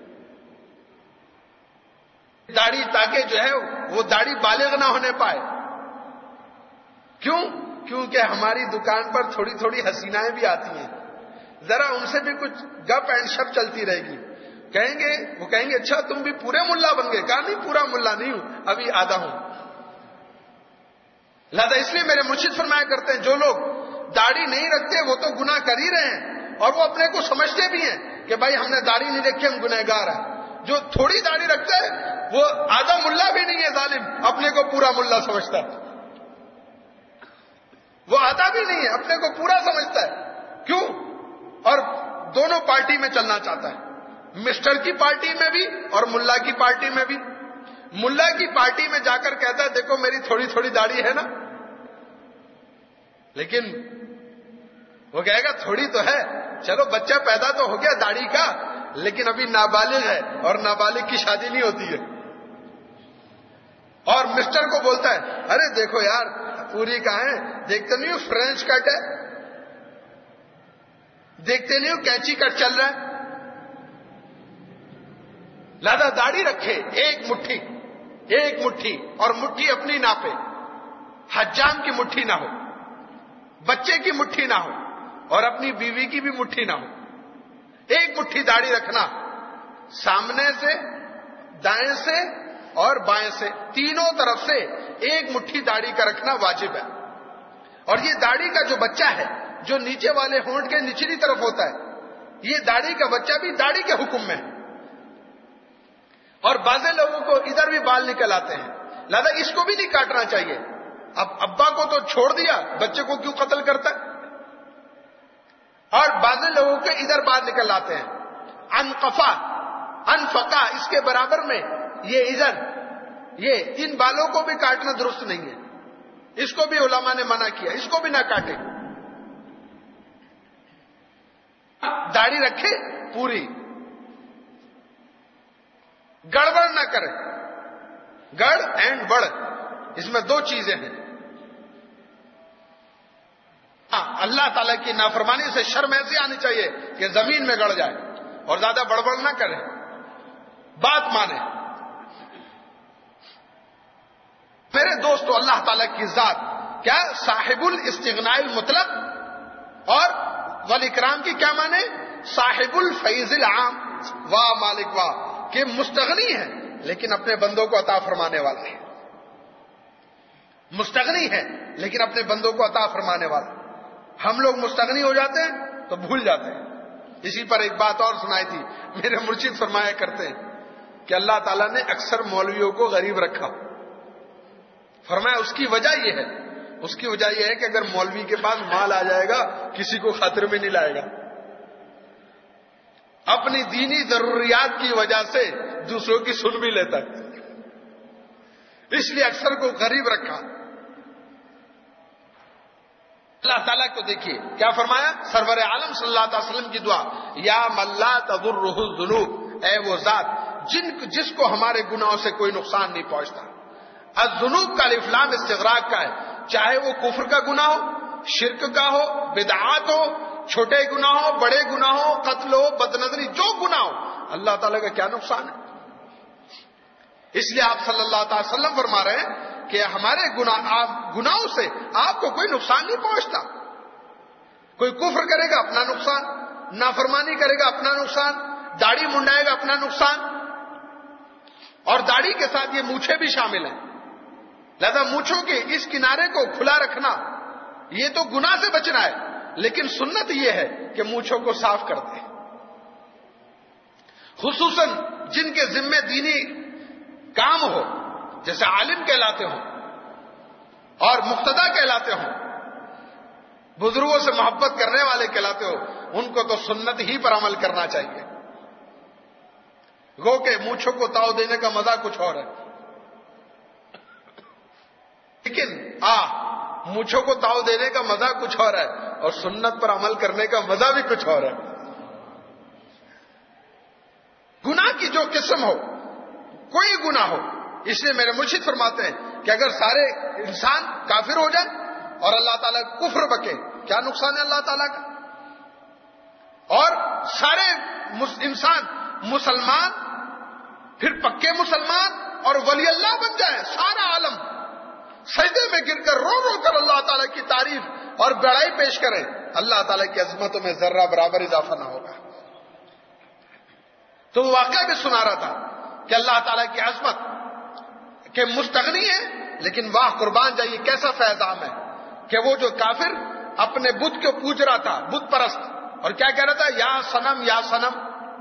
داڑھی تاکہ جو ہے وہ داڑھی بالغ نہ ہونے پائے. کیوں؟ کیونکہ ہماری دکان پر تھوڑی تھوڑی حسینائیں بھی آتی ہیں، ذرا ان سے بھی کچھ گپ اینڈ شپ چلتی رہے گی. کہیں گے وہ کہیں گے اچھا تم بھی پورے ملا بن گئے. کہا نہیں، پورا ملا نہیں ہوں، ابھی آدھا ہوں. لہذا اس لیے میرے مرشد فرمایا کرتے ہیں جو لوگ داڑھی نہیں رکھتے وہ تو گناہ کر ہی رہے ہیں، اور وہ اپنے کو سمجھتے بھی ہیں کہ بھائی ہم نے داڑھی نہیں رکھی ہم گنہگار ہیں. جو تھوڑی داڑھی رکھتا ہے وہ آدھا ملا بھی نہیں ہے، ظالم اپنے کو پورا ملا سمجھتا ہے. وہ آدھا بھی نہیں ہے، اپنے کو پورا سمجھتا ہے. کیوں؟ اور دونوں پارٹی میں چلنا چاہتا ہے، مسٹر کی پارٹی میں بھی اور ملا کی پارٹی میں بھی. ملا کی پارٹی میں جا کر کہتا ہے دیکھو میری تھوڑی تھوڑی داڑھی ہے نا، لیکن وہ کہے گا تھوڑی تو ہے، چلو بچہ پیدا تو ہو گیا داڑھی کا، لیکن ابھی نابالغ ہے اور نابالغ کی شادی نہیں ہوتی ہے. اور مسٹر کو بولتا ہے ارے دیکھو یار پوری کہاں ہے، دیکھتے نہیں ہو فرینچ کٹ ہے، دیکھتے نہیں ہو کینچی کٹ چل رہا ہے. لہذا داڑھی رکھے، ایک مٹھی ایک مٹھی اور مٹھی اپنی ناپے، حجام کی مٹھی نہ ہو، بچے کی مٹھی نہ ہو اور اپنی بیوی کی بھی مٹھی نہ ہو. ایک مٹھی داڑھی رکھنا سامنے سے، دائیں سے اور بائیں سے، تینوں طرف سے ایک مٹھی داڑھی کا رکھنا واجب ہے. اور یہ داڑھی کا جو بچہ ہے جو نیچے والے ہونٹ کے نچلی طرف ہوتا ہے، یہ داڑھی کا بچہ بھی داڑھی کے حکم میں ہے. اور بعض لوگوں کو ادھر بھی بال نکل آتے ہیں، لہذا اس کو بھی نہیں کاٹنا چاہیے. اب ابا کو تو چھوڑ دیا، بچے کو کیوں قتل کرتا ہے؟ اور بعض لوگوں کے ادھر بال نکل آتے ہیں، انقفا انفقا، اس کے برابر میں یہ ادھر، یہ ان بالوں کو بھی کاٹنا درست نہیں ہے. اس کو بھی علماء نے منع کیا، اس کو بھی نہ کاٹے. داڑھی رکھے پوری، گڑبڑ نہ کرے. گڑ اینڈ بڑ، اس میں دو چیزیں ہیں. اللہ تعالیٰ کی نافرمانی سے شرم ایسی آنی چاہیے کہ زمین میں گڑ جائے، اور زیادہ بڑبڑ نہ کرے، بات مانے. میرے دوستو، اللہ تعالیٰ کی ذات کیا صاحب الاستغناء المطلق، اور والاکرام کی کیا مانے؟ صاحب الفیض العام. واہ مالک واہ، کہ مستغنی ہے لیکن اپنے بندوں کو عطا فرمانے والا ہے. مستغنی ہے لیکن اپنے بندوں کو عطا فرمانے والا. ہم لوگ مستغنی ہو جاتے ہیں تو بھول جاتے ہیں. اسی پر ایک بات اور سنائی تھی، میرے مرشد فرمایا کرتے ہیں کہ اللہ تعالیٰ نے اکثر مولویوں کو غریب رکھا. فرمایا اس کی وجہ یہ ہے، اس کی وجہ یہ ہے کہ اگر مولوی کے پاس مال آ جائے گا کسی کو خاطر میں نہیں لائے گا. اپنی دینی ضروریات کی وجہ سے دوسروں کی سن بھی لیتا ہے، اس لیے اکثر کو غریب رکھا. اللہ تعالیٰ کو دیکھیے کیا فرمایا، سرور عالم صلی اللہ علیہ وسلم کی دعا، یا من لا تضرہ الذنوب، اے وہ ذات جن جس کو ہمارے گناہوں سے کوئی نقصان نہیں پہنچتا. الذنوب کا الف لام استغراق کا ہے، چاہے وہ کفر کا گناہ ہو، شرک کا ہو، بدعات ہو، چھوٹے گناہ ہو، بڑے گناہ ہو، قتل ہو، بدنظری، جو گناہ ہو، اللہ تعالیٰ کا کیا نقصان ہے. اس لیے آپ صلی اللہ تعالی وسلم فرما رہے ہیں کہ ہمارے گناہ آپ گناہوں سے آپ کو کوئی نقصان نہیں پہنچتا. کوئی کفر کرے گا اپنا نقصان، نافرمانی کرے گا اپنا نقصان، داڑھی منڈائے گا اپنا نقصان. اور داڑھی کے ساتھ یہ مونچھیں بھی شامل ہیں، لہذا مونچھوں کے اس کنارے کو کھلا رکھنا یہ تو گناہ سے بچنا ہے، لیکن سنت یہ ہے کہ مونچھوں کو صاف کر دیں. خصوصاً جن کے ذمے دینی کام ہو، جیسے عالم کہلاتے ہوں اور مقتدا کہلاتے ہوں، بزرگوں سے محبت کرنے والے کہلاتے ہو، ان کو تو سنت ہی پر عمل کرنا چاہیے. گو کہ مونچھوں کو تاؤ دینے کا مزہ کچھ اور ہے، لیکن آ مونچھوں کو تاؤ دینے کا مزہ کچھ اور ہے اور سنت پر عمل کرنے کا مزہ بھی کچھ اور ہے. گناہ کی جو قسم ہو، کوئی گناہ ہو، اس لیے میرے مرشد فرماتے ہیں کہ اگر سارے انسان کافر ہو جائیں اور اللہ تعالیٰ کفر بکے، کیا نقصان ہے اللہ تعالیٰ کا؟ اور سارے انسان مسلمان، پھر پکے مسلمان اور ولی اللہ بن جائیں، سارا عالم سجدے میں گر کر رو رو کر اللہ تعالیٰ کی تعریف اور بڑائی پیش کریں، اللہ تعالیٰ کی عظمتوں میں ذرہ برابر اضافہ نہ ہوگا. تو واقعہ بھی سنا رہا تھا کہ اللہ تعالیٰ کی عظمت کہ مستغنی ہے، لیکن واہ قربان جائیے کیسا فیض عام ہے کہ وہ جو کافر اپنے بت کو پوج رہا تھا، بت پرست، اور کیا کہہ رہا تھا، یا صنم یا صنم،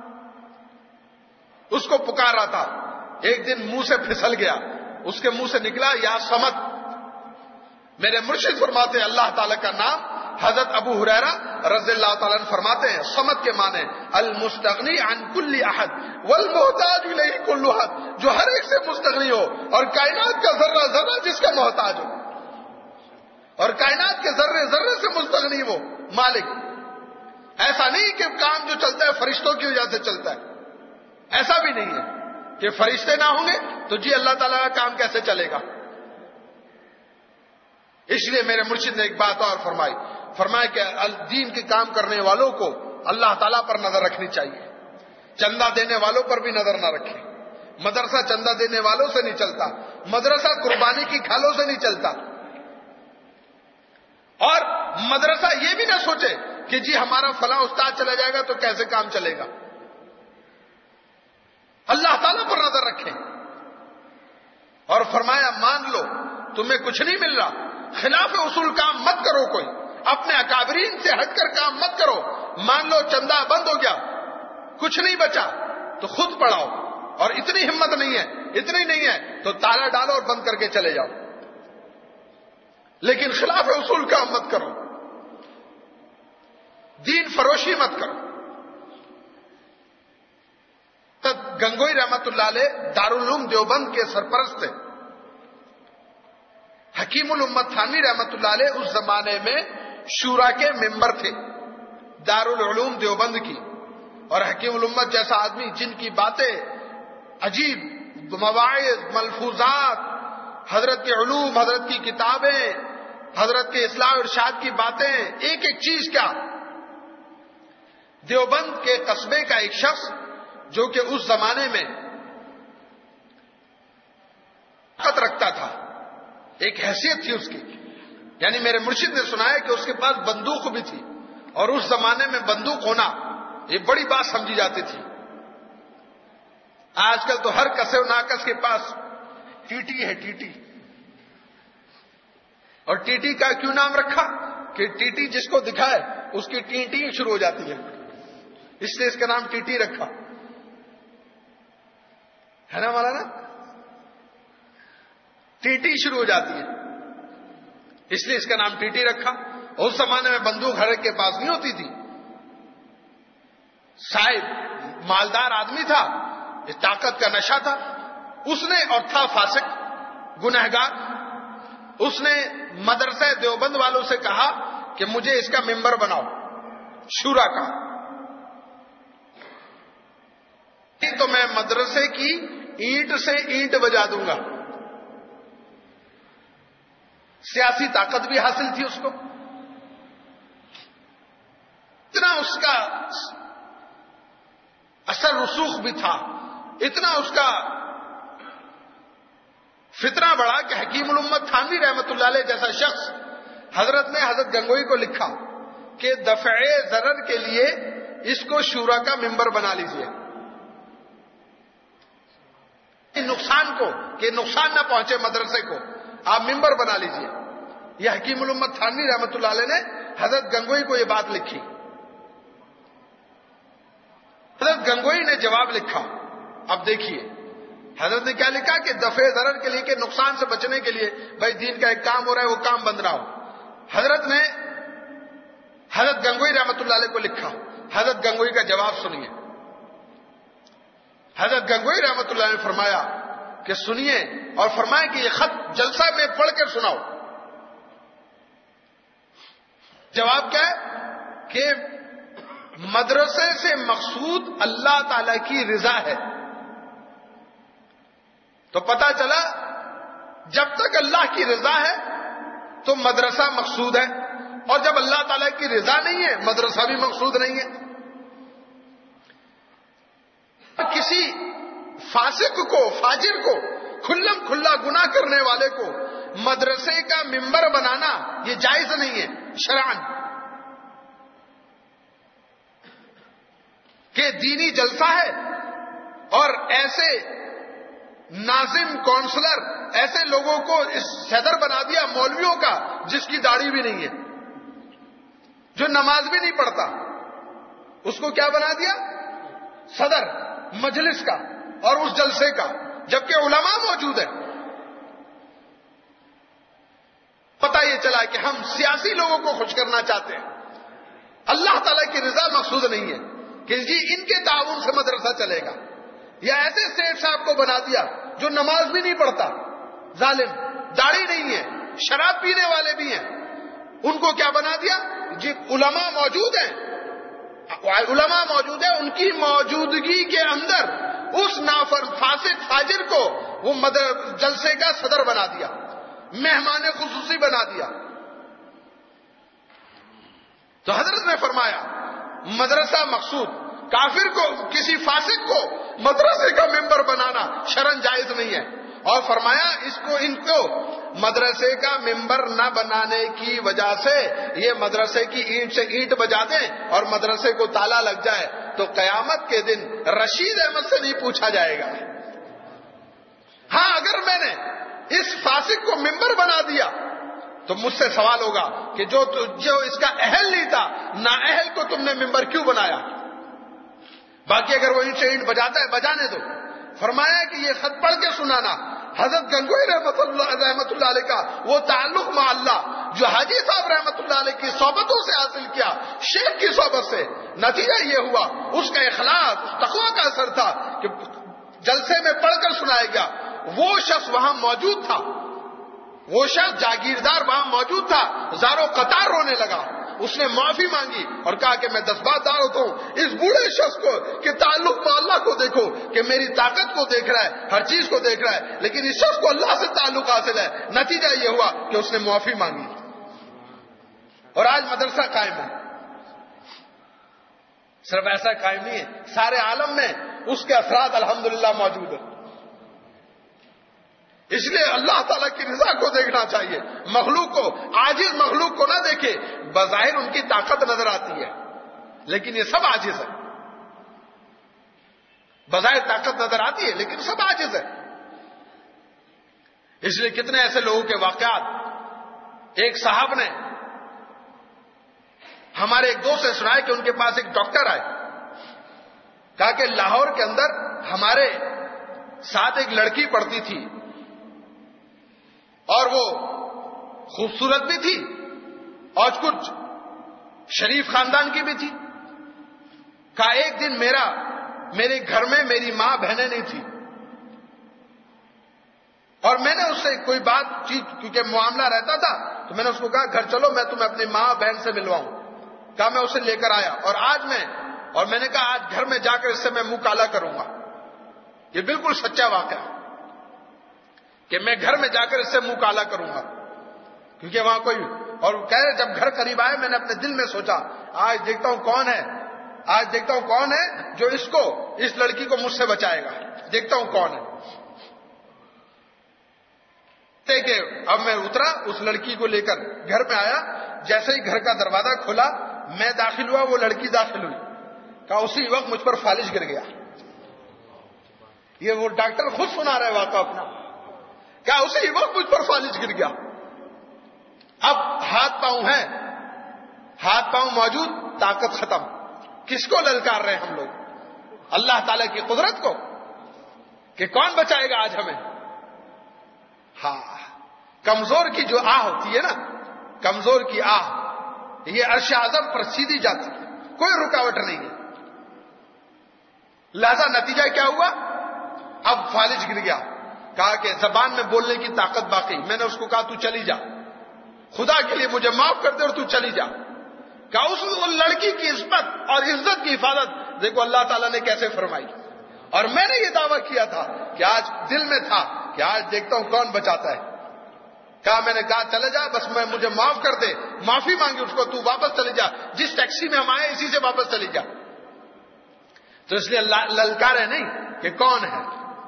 اس کو پکار رہا تھا. ایک دن منہ سے پھسل گیا، اس کے منہ سے نکلا یا سمت. میرے مرشد فرماتے ہیں اللہ تعالیٰ کا نام، حضرت ابو ہریرہ رضی اللہ تعالیٰ عنہ فرماتے ہیں سمت کے معنی المستغنی عن کل احد والمحتاج الیہ کل احد، جو ہر ایک سے مستغنی ہو اور کائنات کا ذرہ ذرہ جس کا محتاج ہو، اور کائنات کے ذرے ذرے سے مستغنی وہ مالک. ایسا نہیں کہ کام جو چلتا ہے فرشتوں کی وجہ سے چلتا ہے، ایسا بھی نہیں ہے کہ فرشتے نہ ہوں گے تو جی اللہ تعالیٰ کا کام کیسے چلے گا. اس لیے میرے مرشد نے ایک بات اور فرمائی، فرمایا کہ دین کے کام کرنے والوں کو اللہ تعالیٰ پر نظر رکھنی چاہیے، چندہ دینے والوں پر بھی نظر نہ رکھیں. مدرسہ چندہ دینے والوں سے نہیں چلتا، مدرسہ قربانی کی کھالوں سے نہیں چلتا. اور مدرسہ یہ بھی نہ سوچے کہ جی ہمارا فلاں استاد چلا جائے گا تو کیسے کام چلے گا. اللہ تعالیٰ پر نظر رکھیں. اور فرمایا مان لو تمہیں کچھ نہیں مل رہا, خلاف اصول کام مت کرو, کوئی اپنے اکابرین سے ہٹ کر کام مت کرو. مان لو چندہ بند ہو گیا, کچھ نہیں بچا تو خود پڑھاؤ, اور اتنی ہمت نہیں ہے, اتنی نہیں ہے تو تالا ڈالو اور بند کر کے چلے جاؤ, لیکن خلاف اصول کام مت کرو, دین فروشی مت کرو. تب گنگوئی رحمت اللہ علیہ دارالعلوم دیوبند کے سرپرست تھے. حکیم الامت تھانوی رحمت اللہ علیہ اس زمانے میں شورا کے ممبر تھے دارالعلوم دیوبند کی. اور حکیم الامت جیسا آدمی جن کی باتیں عجیب مواعظ, ملفوظات, حضرت کے علوم, حضرت کی کتابیں, حضرت کے اصلاح و ارشاد کی باتیں, ایک ایک چیز کیا. دیوبند کے قصبے کا ایک شخص جو کہ اس زمانے میں طاقت رکھتا تھا, ایک حیثیت تھی اس کی, یعنی میرے مرشد نے سنایا کہ اس کے پاس بندوق بھی تھی, اور اس زمانے میں بندوق ہونا یہ بڑی بات سمجھی جاتی تھی. آج کل تو ہر کسے و ناکس کے پاس ٹی ٹی ہے, ٹی ٹی. اور ٹی ٹی کا کیوں نام رکھا کہ ٹی ٹی جس کو دکھائے اس کی ٹی ٹی شروع ہو جاتی ہے, اس لیے اس کا نام ٹی ٹی رکھا ہے نا مولانا. ٹی ٹی شروع ہو جاتی ہے اس لیے اس کا نام ٹی ٹی رکھا. اس زمانے میں بندوق ہر ایک کے پاس نہیں ہوتی تھی. صاحب مالدار آدمی تھا, اس طاقت کا نشہ تھا اس نے, اور تھا فاسق گنہگار. اس نے مدرسہ دیوبند والوں سے کہا کہ مجھے اس کا ممبر بناؤ شورا کا, تو میں مدرسے کی اینٹ سے اینٹ بجا دوں گا. سیاسی طاقت بھی حاصل تھی اس کو, اتنا اس کا اثر رسوخ بھی تھا, اتنا اس کا فتنہ بڑا کہ حکیم الامت تھانوی رحمت اللہ علیہ جیسا شخص حضرت نے حضرت گنگوئی کو لکھا کہ دفع ضرر کے لیے اس کو شورا کا ممبر بنا لیجئے, نقصان کو کہ نقصان نہ پہنچے مدرسے کو, آپ ممبر بنا لیجئے. یہ حکیم الامت تھانوی رحمت اللہ علیہ نے حضرت گنگوئی کو یہ بات لکھی. حضرت گنگوئی نے جواب لکھا. اب دیکھیے حضرت نے کیا لکھا کہ دفع ضرر کے لیے, کہ نقصان سے بچنے کے لیے, بھائی دین کا ایک کام ہو رہا ہے وہ کام بند نہ ہو. حضرت نے حضرت گنگوئی رحمت اللہ علیہ کو لکھا. حضرت گنگوئی کا جواب سنیے. حضرت گنگوئی رحمت اللہ علیہ نے فرمایا کہ سنیے, اور فرمایا کہ یہ خط جلسہ میں پڑھ کر سناؤ. جواب کیا ہے کہ مدرسے سے مقصود اللہ تعالی کی رضا ہے. تو پتا چلا جب تک اللہ کی رضا ہے تو مدرسہ مقصود ہے, اور جب اللہ تعالی کی رضا نہیں ہے مدرسہ بھی مقصود نہیں ہے. کسی فاسق کو, فاجر کو, کھلم کھلا گناہ کرنے والے کو مدرسے کا ممبر بنانا یہ جائز نہیں ہے شرعاً. کہ دینی جلسہ ہے اور ایسے ناظم, کونسلر, ایسے لوگوں کو اس صدر بنا دیا مولویوں کا جس کی داڑھی بھی نہیں ہے, جو نماز بھی نہیں پڑھتا, اس کو کیا بنا دیا صدر مجلس کا اور اس جلسے کا, جبکہ علماء موجود ہیں. پتہ یہ چلا کہ ہم سیاسی لوگوں کو خوش کرنا چاہتے ہیں, اللہ تعالی کی رضا مقصود نہیں ہے کہ جی ان کے تعاون سے مدرسہ چلے گا. یا ایسے سیٹ صاحب کو بنا دیا جو نماز بھی نہیں پڑھتا, ظالم, داڑھی نہیں ہے, شراب پینے والے بھی ہیں, ان کو کیا بنا دیا جی علماء موجود ہیں, علماء موجود ہیں, ان کی موجودگی کے اندر اس نافر فاسق فاجر کو وہ جلسے کا صدر بنا دیا, مہمان خصوصی بنا دیا. تو حضرت نے فرمایا مدرسہ مقصود, کافر کو, کسی فاسق کو مدرسے کا ممبر بنانا شرعاً جائز نہیں ہے. اور فرمایا اس کو, ان کو مدرسے کا ممبر نہ بنانے کی وجہ سے یہ مدرسے کی اینٹ سے اینٹ بجا دیں اور مدرسے کو تالا لگ جائے, تو قیامت کے دن رشید احمد سے نہیں پوچھا جائے گا. ہاں اگر میں نے اس فاسق کو ممبر بنا دیا تو مجھ سے سوال ہوگا کہ جو جو اس کا اہل نہیں تھا نااہل کو تم نے ممبر کیوں بنایا. باقی اگر وہ اینٹ اینٹ بجاتا ہے بجانے دو. فرمایا کہ یہ خط پڑھ کے سنانا حضرت گنگوئی رحمت اللہ رحمت اللہ علیہ کا وہ تعلق مع اللہ جو حاجی صاحب رحمت اللہ علیہ کی صحبتوں سے حاصل کیا، شیخ کی صحبت سے، نتیجہ یہ ہوا اس کا اخلاص، اس تقویٰ کا اثر تھا کہ جلسے میں پڑھ کر سنایا گیا. وہ شخص وہاں موجود تھا، وہ شخص جاگیردار وہاں موجود تھا، زاروں قطار رونے لگا. اس نے معافی مانگی اور کہا کہ میں دس بات دار ہوتا ہوں اس بوڑھے شخص کو کہ تعلق میں اللہ کو دیکھو کہ میری طاقت کو دیکھ رہا ہے، ہر چیز کو دیکھ رہا ہے، لیکن اس شخص کو اللہ سے تعلق حاصل ہے. نتیجہ یہ ہوا کہ اس نے معافی مانگی اور آج مدرسہ قائم ہے. صرف ایسا قائم نہیں ہے، سارے عالم میں اس کے اثرات الحمدللہ موجود ہیں. اس لیے اللہ تعالیٰ کی رضا کو دیکھنا چاہیے، مخلوق کو، عاجز مخلوق کو نہ دیکھے. بظاہر ان کی طاقت نظر آتی ہے لیکن یہ سب عاجز ہے. بظاہر طاقت نظر آتی ہے لیکن سب عاجز ہے. اس لیے کتنے ایسے لوگوں کے واقعات، ایک صاحب نے ہمارے ایک دوست سے سنا ہے کہ ان کے پاس ایک ڈاکٹر آئے، کہا کہ لاہور کے اندر ہمارے ساتھ ایک لڑکی پڑھتی تھی اور وہ خوبصورت بھی تھی اور کچھ شریف خاندان کی بھی تھی. کہا ایک دن میرا میرے گھر میں میری ماں بہنیں نہیں تھی اور میں نے اس سے کوئی بات چیت کیونکہ معاملہ رہتا تھا تو میں نے اس کو کہا گھر چلو میں تمہیں اپنی ماں بہن سے ملواؤں. کہا میں اسے لے کر آیا اور آج میں اور میں نے کہا آج گھر میں جا کر اس سے میں منہ کالا کروں گا. یہ بالکل سچا واقعہ ہے کہ میں گھر میں جا کر اس سے منہ کالا کروں گا کیونکہ وہاں کوئی. اور کہہ رہے جب گھر قریب آئے میں نے اپنے دل میں سوچا آج دیکھتا ہوں کون ہے آج دیکھتا ہوں کون ہے جو اس کو اس لڑکی کو مجھ سے بچائے گا. دیکھتا ہوں کون ہے. کہ اب میں اترا اس لڑکی کو لے کر گھر میں آیا. جیسے ہی گھر کا دروازہ کھلا میں داخل ہوا وہ لڑکی داخل ہوئی. کہا اسی وقت مجھ پر فالج گر گیا. یہ وہ ڈاکٹر خود سنا رہا ہے واقعہ اپنا. کہا اسی وقت مجھ پر فالج گر گیا. اب ہاتھ پاؤں ہیں، ہاتھ پاؤں موجود، طاقت ختم. کس کو للکار رہے ہیں ہم لوگ؟ اللہ تعالی کی قدرت کو کہ کون بچائے گا آج ہمیں. ہاں کمزور کی جو آہ ہوتی ہے نا، کمزور کی آہ یہ عرش اعظم پر سیدھی جاتی ہے، کوئی رکاوٹ نہیں ہے. لہذا نتیجہ کیا ہوا؟ اب فالج گر گیا. کہا کہ زبان میں بولنے کی طاقت باقی. میں نے اس کو کہا تو چلی جا، خدا کے لیے مجھے معاف کر دے اور تو چلی جا. کہا اس لڑکی کی عزت اور عزت کی حفاظت دیکھو اللہ تعالیٰ نے کیسے فرمائی. اور میں نے یہ دعویٰ کیا تھا کہ آج دل میں تھا کہ آج دیکھتا ہوں کون بچاتا ہے. کہا میں نے کہا چلے جا، بس میں مجھے معاف کر دے. معافی مانگی اس کو، تو واپس چلی جا، جس ٹیکسی میں ہم آئے اسی سے واپس چلی جا. تو اس لیے للکارے نہیں کہ کون ہے.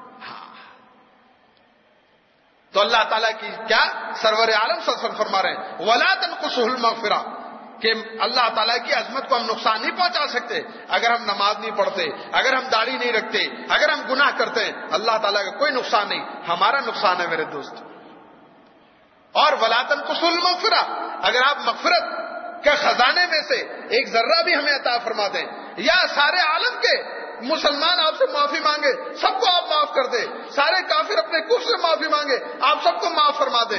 تو اللہ تعالیٰ کی کیا سرور عالم صلی اللہ علیہ وسلم فرما رہے ہیں وَلَا تَنْقُصُهُ الْمَغْفِرَةَ کہ اللہ تعالیٰ کی عظمت کو ہم نقصان نہیں پہنچا سکتے اگر ہم نماز نہیں پڑھتے، اگر ہم داڑھی نہیں رکھتے، اگر ہم گناہ کرتے ہیں. اللہ تعالیٰ کا کوئی نقصان نہیں، ہمارا نقصان ہے میرے دوست. اور وَلَا تَنْقُصُهُ الْمَغْفِرَةَ اگر آپ مغفرت کے خزانے میں سے ایک ذرہ بھی ہمیں عطا فرما دیں یا سارے عالم کے مسلمان آپ سے معافی مانگے سب کو آپ معاف کر دیں، سارے کافر اپنے کفر سے معافی مانگے آپ سب کو معاف فرما دیں،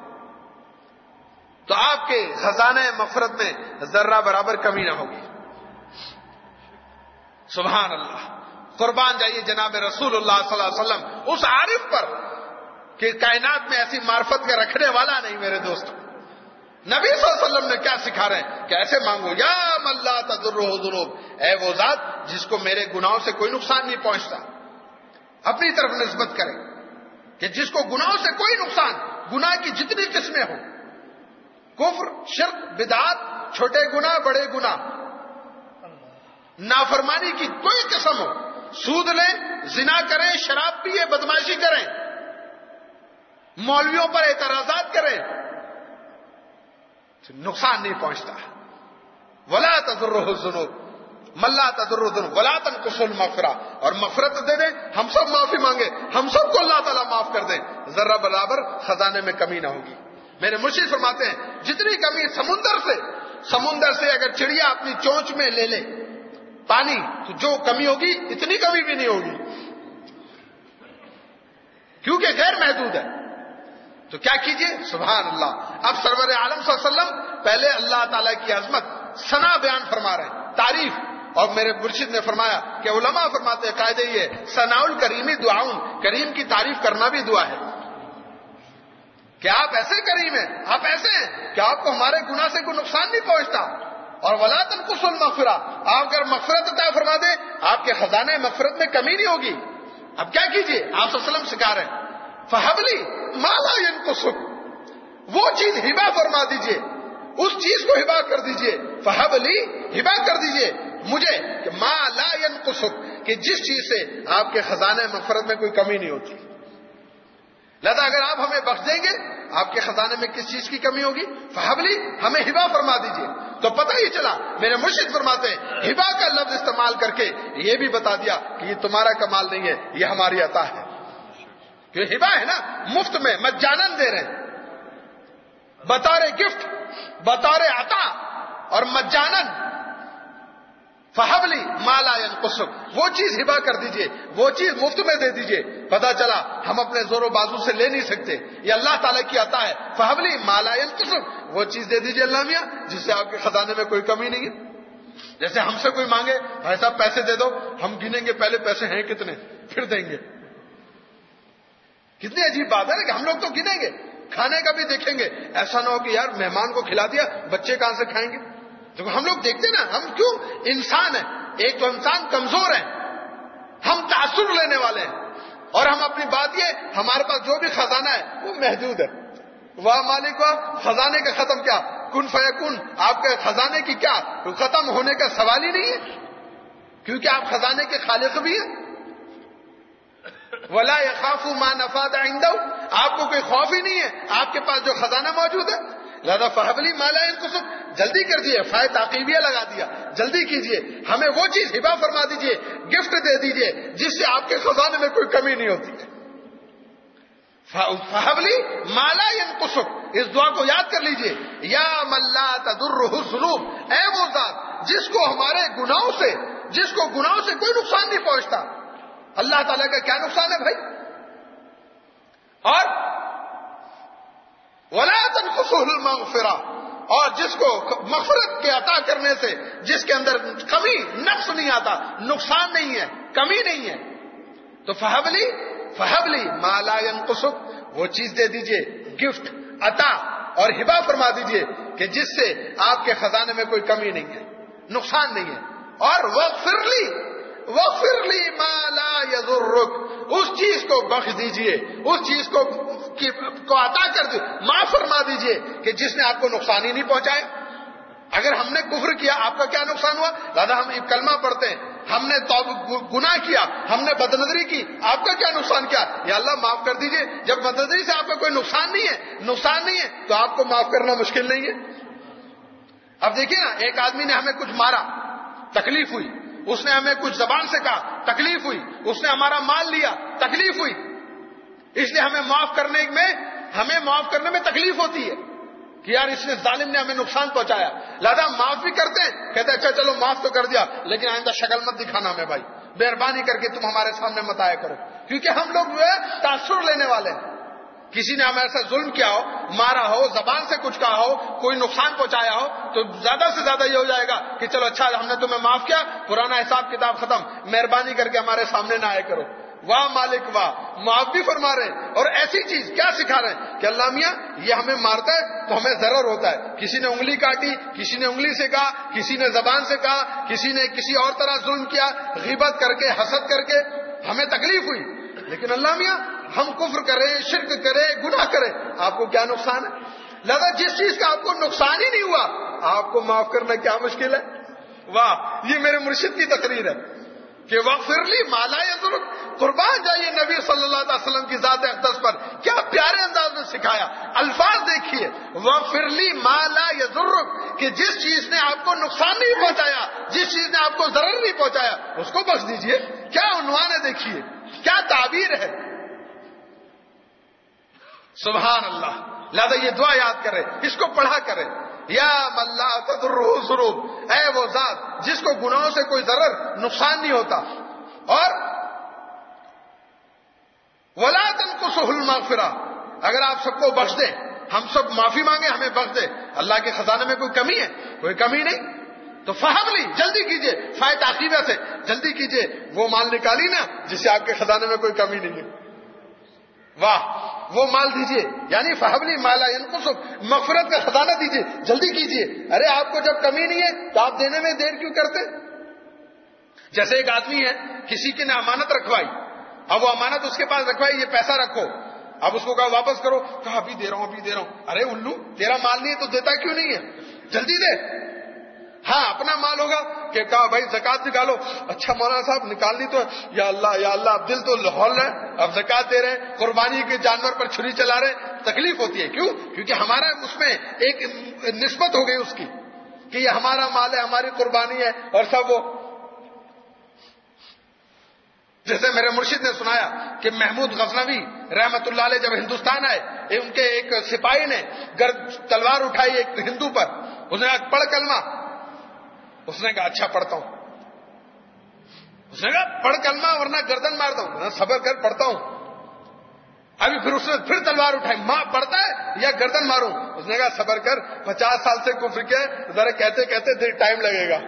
تو آپ کے خزانہ مغفرت میں ذرہ برابر کمی نہ ہوگی. سبحان اللہ. قربان جائیے جناب رسول اللہ صلی اللہ علیہ وسلم اس عارف پر کہ کائنات میں ایسی معرفت کا رکھنے والا نہیں میرے دوست. نبی صلی اللہ علیہ وسلم نے کیا سکھا رہے ہیں کہ ایسے مانگو یا من لا تضرہ ذنوب، اے وہ ذات جس کو میرے گناہوں سے کوئی نقصان نہیں پہنچتا. اپنی طرف نسبت کریں کہ جس کو گناہوں سے کوئی نقصان، گناہ کی جتنی قسمیں ہوں، کفر، شرک، بدعات، چھوٹے گناہ، بڑے گناہ، نافرمانی کی کوئی قسم ہو، سود لیں، زنا کریں، شراب پیئے، بدماشی کریں، مولویوں پر اعتراضات کریں، نقصان نہیں پہنچتا. ولا تضرہ الذنوب ملا تضر الذنوب ولا تنقص المغفرہ، اور مغفرت دے دیں، ہم سب معافی مانگے، ہم سب کو اللہ تعالیٰ معاف کر دیں، ذرہ برابر خزانے میں کمی نہ ہوگی۔ میرے مرشد فرماتے ہیں جتنی کمی سمندر سے سمندر سے اگر چڑیا اپنی چونچ میں لے لے پانی تو جو کمی ہوگی اتنی کمی بھی نہیں ہوگی، کیونکہ غیر محدود ہے۔ تو کیا کیجئے، سبحان اللہ۔ اب سرور عالم صلی اللہ علیہ وسلم پہلے اللہ تعالیٰ کی عظمت ثنا بیان فرما رہے ہیں، تعریف، اور میرے مرشد نے فرمایا کہ علماء فرماتے ہیں قاعدہ یہ ثناء الکریمی دعاؤں، کریم کی تعریف کرنا بھی دعا ہے، کہ آپ ایسے کریم ہیں، آپ ایسے ہیں کہ آپ کو ہمارے گناہ سے کوئی نقصان نہیں پہنچتا، اور ولا تنقص المغفرہ، آپ اگر مغفرت عطا فرما دیں آپ کے خزانے مغفرت میں کمی نہیں ہوگی۔ اب کیا کیجئے، آپ صلی اللہ علیہ وسلم سکھا رہے ہیں فَحَبْلِي مَا لَا يَنْقُصُكَ، وہ چیز ہبا فرما دیجئے، اس چیز کو ہبا کر دیجئے، فَحَبْلِي ہبا کر دیجئے مجھے کہ ما لا ينقصک، کہ جس چیز سے آپ کے خزانے مغفرت میں کوئی کمی نہیں ہوتی۔ لہذا اگر آپ ہمیں بخش دیں گے آپ کے خزانے میں کس چیز کی کمی ہوگی، فَحَبْلِي ہمیں ہبا فرما دیجئے۔ تو پتہ ہی چلا میرے مرشد فرماتے ہیں ہبا کا لفظ استعمال کر کے یہ بھی بتا دیا کہ یہ تمہارا کمال نہیں ہے، یہ ہماری عطا ہے، کہ ہبا ہے نا، مفت میں مجانن دے رہے ہیں، بطور گفٹ، بطور عطا اور مجانن۔ فَحَبْلِي مَا لَا يَنْقُصُكَ، وہ چیز ہبا کر دیجئے، وہ چیز مفت میں دے دیجئے۔ پتہ چلا ہم اپنے زور و بازو سے لے نہیں سکتے، یہ اللہ تعالیٰ کی عطا ہے۔ فَحَبْلِي مَا لَا يَنْقُصُكَ، وہ چیز دے دیجئے اللہ میاں جس سے آپ کے خزانے میں کوئی کمی نہیں ہے۔ جیسے ہم سے کوئی مانگے بھائی صاحب پیسے دے دو، ہم گنیں گے پہلے پیسے ہیں کتنے پھر دیں گے۔ کتنی عجیب بات ہے نا کہ ہم لوگ تو گنیں گے، کھانے کا بھی دیکھیں گے، ایسا نہ ہو کہ یار مہمان کو کھلا دیا بچے کہاں سے کھائیں گے۔ تو ہم لوگ دیکھتے نا، ہم کیوں انسان ہیں، ایک تو انسان کمزور ہے، ہم تعصب لینے والے ہیں، اور ہم اپنی بات یہ ہمارے پاس جو بھی خزانہ ہے وہ محدود ہے۔ واہ مالک واہ، خزانے کا ختم کیا، کن فیکون، آپ کے خزانے کی کیا ختم ہونے کا سوال ہی نہیں ہے، کیونکہ آپ خزانے کے خالق بھی ہیں۔ ولا يخاف ما نفاد عنده، آپ کو کوئی خوف ہی نہیں ہے آپ کے پاس جو خزانہ موجود ہے۔ لہذا فَحَبْلِي مَا لَا يَنْقُصُكَ، جلدی کر دیجئے، فائے تعقیبیہ لگا دیا، جلدی کیجئے، ہمیں وہ چیز ہبا فرما دیجئے، گفٹ دے دیجئے جس سے آپ کے خزانے میں کوئی کمی نہیں ہوتی۔ فَحَبْلِي مَا لَا يَنْقُصُكَ، اس دعا کو یاد کر لیجئے، یا من لا تضرہ الذنوب، اے وہ ذات جس کو ہمارے گناہوں سے جس کو گناہوں سے کوئی نقصان نہیں پہنچتا۔ اللہ تعالیٰ کا کیا نقصان ہے بھائی، اور ولا تنقصہ المغفرہ، اور جس کو مغفرت کے عطا کرنے سے جس کے اندر کمی نقص نہیں آتا، نقصان نہیں ہے، کمی نہیں ہے۔ تو فَحَبْلِي فَحَبْلِي مَا لَا يَنْقُصُكَ، وہ چیز دے دیجئے، گفٹ، عطا اور ہبا فرما دیجئے کہ جس سے آپ کے خزانے میں کوئی کمی نہیں ہے، نقصان نہیں ہے۔ اور وَاغْفِرْ لِي وَاغْفِرْ لِي مَا لَا يَضُرُّكَ، اس چیز کو بخش دیجئے، اس چیز کو کو عطا کر دو، معاف فرما دیجئے کہ جس نے آپ کو نقصان ہی نہیں پہنچائے۔ اگر ہم نے کفر کیا آپ کا کیا نقصان ہوا، دادا ہم کلمہ پڑھتے ہیں، ہم نے گناہ کیا، ہم نے بدنظری کی، آپ کا کیا نقصان کیا، یا اللہ معاف کر دیجئے۔ جب بدنظری سے آپ کا کوئی نقصان نہیں ہے نقصان نہیں ہے تو آپ کو معاف کرنا مشکل نہیں ہے۔ اب دیکھیے نا، ایک آدمی نے ہمیں کچھ مارا، تکلیف ہوئی، اس نے ہمیں کچھ زبان سے کہا، تکلیف ہوئی، اس نے ہمارا مال لیا، تکلیف ہوئی، اس لیے ہمیں معاف کرنے میں ہمیں معاف کرنے میں تکلیف ہوتی ہے کہ یار اس نے ظالم نے ہمیں نقصان پہنچایا، لہذا ہم معاف بھی کرتے ہیں، کہتے ہیں اچھا چلو معاف تو کر دیا لیکن آئندہ شکل مت دکھانا ہمیں بھائی، مہربانی کر کے تم ہمارے سامنے مت آیا کرو، کیونکہ ہم لوگ جو ہے تاثر لینے والے ہیں۔ کسی نے ہمیں ایسا ظلم کیا ہو، مارا ہو، زبان سے کچھ کہا ہو، کوئی نقصان پہنچایا ہو، تو زیادہ سے زیادہ یہ ہو جائے گا کہ چلو اچھا ہم نے تمہیں معاف کیا، پرانا حساب کتاب ختم، مہربانی کر کے ہمارے سامنے نہ آیا کرو۔ واہ مالک واہ، معاف بھی فرما رہے ہیں، اور ایسی چیز کیا سکھا رہے ہیں کہ اللہ میاں یہ ہمیں مارتا ہے تو ہمیں ضرر ہوتا ہے، کسی نے انگلی کاٹی، کسی نے انگلی سے کہا، کسی نے زبان سے کہا، کسی نے کسی اور طرح ظلم کیا، غیبت کر کے، حسد کر کے، ہمیں تکلیف ہوئی، لیکن اللہ میاں ہم کفر کریں، شرک کریں، گناہ کریں، آپ کو کیا نقصان ہے؟ لہذا جس چیز کا آپ کو نقصان ہی نہیں ہوا آپ کو معاف کرنا کیا مشکل ہے؟ واہ، یہ میرے مرشد کی تقریر ہے کہ وَاغْفِرْ لِي مَا لَا يَضُرُّكَ، قربان جائیے نبی صلی اللہ علیہ وسلم کی ذات اقدس پر، کیا پیارے انداز میں سکھایا. الفاظ دیکھیے، وَغْفِرْ لِي مَا لَا يَضُرُّكَ، کہ جس چیز نے آپ کو نقصان نہیں پہنچایا، جس چیز نے آپ کو ضرر نہیں پہنچایا، اس کو بخش دیجیے. کیا عنوان ہے، دیکھیے کیا تعبیر ہے. سبحان اللہ. لہذا یہ دعا یاد کرے، اس کو پڑھا کرے. یا من لا تضرہ ذنوب، اے وہ ذات جس کو گناہوں سے کوئی ضرر نقصان نہیں ہوتا. اور ولا تنقصہ المغفرہ، اگر آپ سب کو بخش دیں، ہم سب معافی مانگے ہمیں بخش دے، اللہ کے خزانے میں کوئی کمی ہے؟ کوئی کمی نہیں. تو فہم لی، جلدی کیجئے، فائد تعقیبہ سے جلدی کیجئے، وہ مال نکالی نا جس سے آپ کے خزانے میں کوئی کمی نہیں ہے. واہ، وہ مال دیجئے، یعنی فہبلی مالا ينقص، مغفرت کا خزانہ دیجئے، جلدی کیجئے. ارے آپ کو جب کمی نہیں ہے تو آپ دینے میں دیر کیوں کرتے؟ جیسے ایک آدمی ہے، کسی کی نے امانت رکھوائی، اب وہ امانت اس کے پاس رکھوائی، یہ پیسہ رکھو، اب اس کو کہا واپس کرو، کہا ابھی دے رہا ہوں ابھی دے رہا ہوں. ارے الو، تیرا مال نہیں ہے تو دیتا کیوں نہیں ہے؟ جلدی دے. ہاں اپنا مال ہوگا کہ کہا بھائی زکات نکالو، اچھا مولانا صاحب نکالنی تو یا اللہ یا اللہ، اب دل تو لاہور ہے، اب زکات دے رہے ہیں، قربانی کے جانور پر چھری چلا رہے ہیں، تکلیف ہوتی ہے. کیوں؟ کیونکہ ہمارا اس میں ایک نسبت ہو گئی اس کی کہ یہ ہمارا مال ہے، ہماری قربانی ہے، اور سب وہ. جیسے میرے مرشد نے سنایا کہ محمود غزنوی رحمت اللہ علیہ جب ہندوستان آئے، ان کے ایک سپاہی نے تلوار اٹھائی ایک ہندو پر، اس نے کہا پڑھ کلمہ، اس نے کہا اچھا پڑھتا ہوں. اس نے کہا پڑھ کلمہ ورنہ گردن مارتا ہوں. صبر کر پڑھتا ہوں. ابھی پھر اس نے پھر تلوار اٹھائی، ماں پڑھتا ہے یا گردن ماروں؟ اس نے کہا صبر کر، پچاس سال سے کفر کیا، ذرا کہتے کہتے دیر ٹائم لگے گا.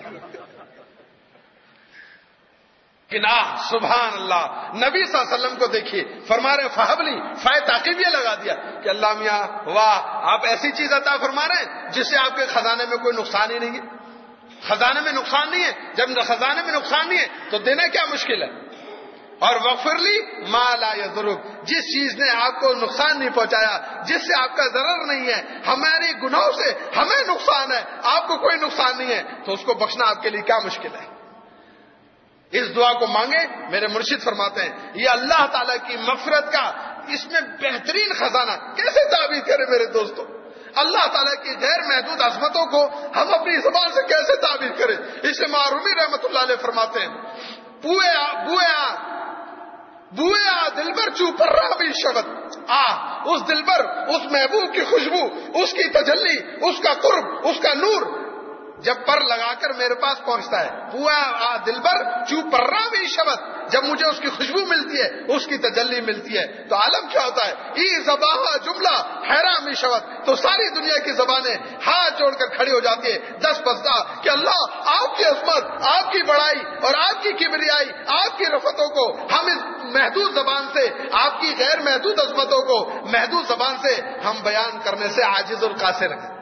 کہ نا سبحان اللہ. نبی صلی اللہ علیہ وسلم کو دیکھیے، فرما رہے فہبلی، فائے تعقیبیہ لگا دیا کہ اللہ میاں واہ، آپ ایسی چیز عطا فرما رہے ہیں جس سے آپ کے خزانے میں کوئی نقصان ہی نہیں ہے. خزانے میں نقصان نہیں ہے، جب خزانے میں نقصان نہیں ہے تو دینا کیا مشکل ہے. اور وغفر لی ما لا یضرک، جس چیز نے آپ کو نقصان نہیں پہنچایا، جس سے آپ کا ضرر نہیں ہے، ہمارے گناہوں سے ہمیں نقصان ہے، آپ کو کوئی نقصان نہیں ہے، تو اس کو بخشنا آپ کے لیے کیا مشکل ہے. اس دعا کو مانگے. میرے مرشد فرماتے ہیں یہ اللہ تعالیٰ کی مغفرت کا اس میں بہترین خزانہ. کیسے تعبیر کریں میرے دوستوں؟ اللہ تعالیٰ کی غیر محدود عظمتوں کو ہم اپنی زبان سے کیسے تعبیر کریں؟ اسے معرومی رحمت اللہ علیہ فرماتے ہیں بویا بویا بویا دل بر چو پر بھی شبد آ، اس دل بر، اس محبوب کی خوشبو، اس کی تجلی، اس کا قرب، اس کا نور جب پر لگا کر میرے پاس پہنچتا ہے، بویا دل بر چو پر بھی شبد، جب مجھے اس کی خوشبو ملتی ہے، اس کی تجلی ملتی ہے، تو عالم کیا ہوتا ہے؟ ای زباہ جملہ حیران میں شبد، تو ساری دنیا کی زبانیں ہاتھ جوڑ کر کھڑی ہو جاتی ہے دس بستا کہ اللہ آپ کی عظمت، آپ کی بڑائی اور آپ کی کبریائی، آپ کی رفتوں کو ہم اس محدود زبان سے، آپ کی غیر محدود عظمتوں کو محدود زبان سے ہم بیان کرنے سے عاجز اور قاصر ہیں.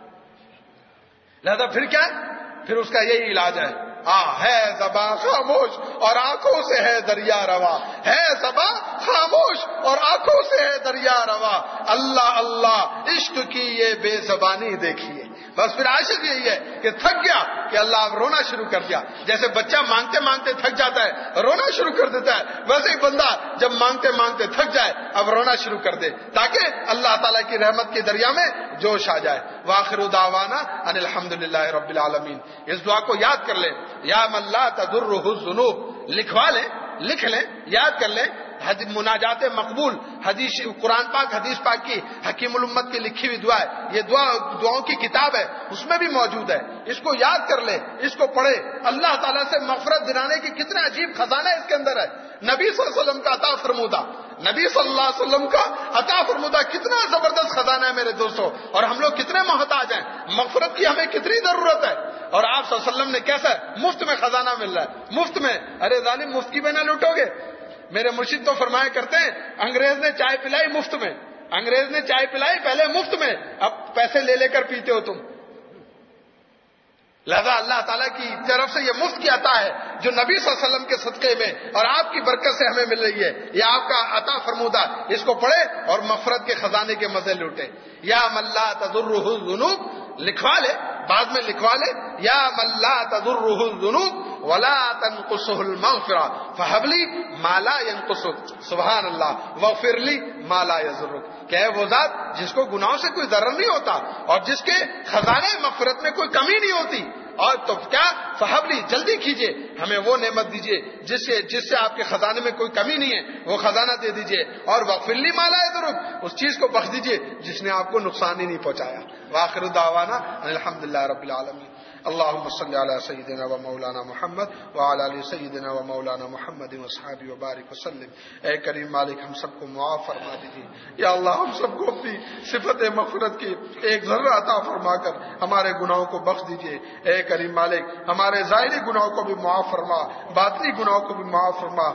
لہذا پھر کیا؟ پھر اس کا یہی علاج ہے. آ ہے زباں خاموش اور آنکھوں سے ہے دریا روا، ہے زباں خاموش اور آنکھوں سے ہے دریا روا، اللہ اللہ عشق کی یہ بے زبانی دیکھیے. بس پھر عاشق یہی ہے کہ تھک گیا کہ اللہ اب رونا شروع کر دیا. جیسے بچہ مانگتے مانگتے تھک جاتا ہے، رونا شروع کر دیتا ہے، ویسے ہی بندہ جب مانگتے مانگتے تھک جائے اب رونا شروع کر دے، تاکہ اللہ تعالیٰ کی رحمت کے دریا میں جوش آ جائے. وآخر دعوانا ان الحمدللہ رب العالمین. اس دعا کو یاد کر لیں. یا من لا تضرہ الذنوب، لکھوا لیں، لکھ لیں، یاد کر لیں. مناجات مقبول، حدیث قرآن پاک حدیث پاک کی حکیم الامت کی لکھی ہوئی دعا ہے. یہ دعا دعاؤں کی کتاب ہے، اس میں بھی موجود ہے. اس کو یاد کر لے، اس کو پڑھے. اللہ تعالیٰ سے مغفرت دلانے کی کتنا عجیب خزانہ اس کے اندر ہے. نبی صلی اللہ علیہ وسلم کا عطا فرمودہ، نبی صلی اللہ علیہ وسلم کا عطا فرمودہ کتنا زبردست خزانہ ہے میرے دوستوں. اور ہم لوگ کتنے محتاج ہیں. مغفرت کی ہمیں کتنی ضرورت ہے. اور آپ صلی اللہ علیہ وسلم نے کیسا مفت میں خزانہ مل رہا ہے، مفت میں. ارے ظالم مفت کی بنا لوٹو گے. میرے مرشد تو فرمایا کرتے ہیں انگریز نے چائے پلائی مفت میں، انگریز نے چائے پلائی پہلے مفت میں، اب پیسے لے لے کر پیتے ہو تم. لہذا اللہ تعالیٰ کی طرف سے یہ مفت کی عطا ہے جو نبی صلی اللہ علیہ وسلم کے صدقے میں اور آپ کی برکت سے ہمیں مل رہی ہے. یہ آپ کا عطا فرمودہ. اس کو پڑھے اور مغفرت کے خزانے کے مزے لوٹے. یا من لا تضرہ الذنوب، لکھوا لے، بعد میں لکھوا لے. یا من لا تضرہ الذنوب ولا تنقصه المغفرہ فہب لی ما لا ينقصك سبحان اللہ واغفر لی ما لا يضرك کہ ہے وہ ذات جس کو گناہوں سے کوئی ضرر نہیں ہوتا اور جس کے خزانے مغفرت میں کوئی کمی نہیں ہوتی، اور تو کیا فہب لی جلدی کیجئے ہمیں وہ نعمت دیجئے جس سے جس سے آپ کے خزانے میں کوئی کمی نہیں ہے، وہ خزانہ دے دیجئے، اور واغفر لی ما لا يضرك اس چیز کو بخش دیجئے جس نے آپ کو نقصان ہی نہیں پہنچایا۔ وآخر دعوانا الحمدللہ رب العالمین۔ اللهم صل على سيدنا ومولانا محمد وعلى ال سيدنا ومولانا محمد واصحابه وبارك وسلم۔ اے کریم مالک ہم سب کو معاف فرما دیجیے یا اللہ، ہم سب کو اپنی صفت مغفرت کی ایک ذرہ عطا فرما کر ہمارے گناہوں کو بخش دیجیے۔ اے کریم مالک ہمارے ظاہری گناہوں کو بھی معاف فرما، باطنی گناہوں کو بھی معاف فرما،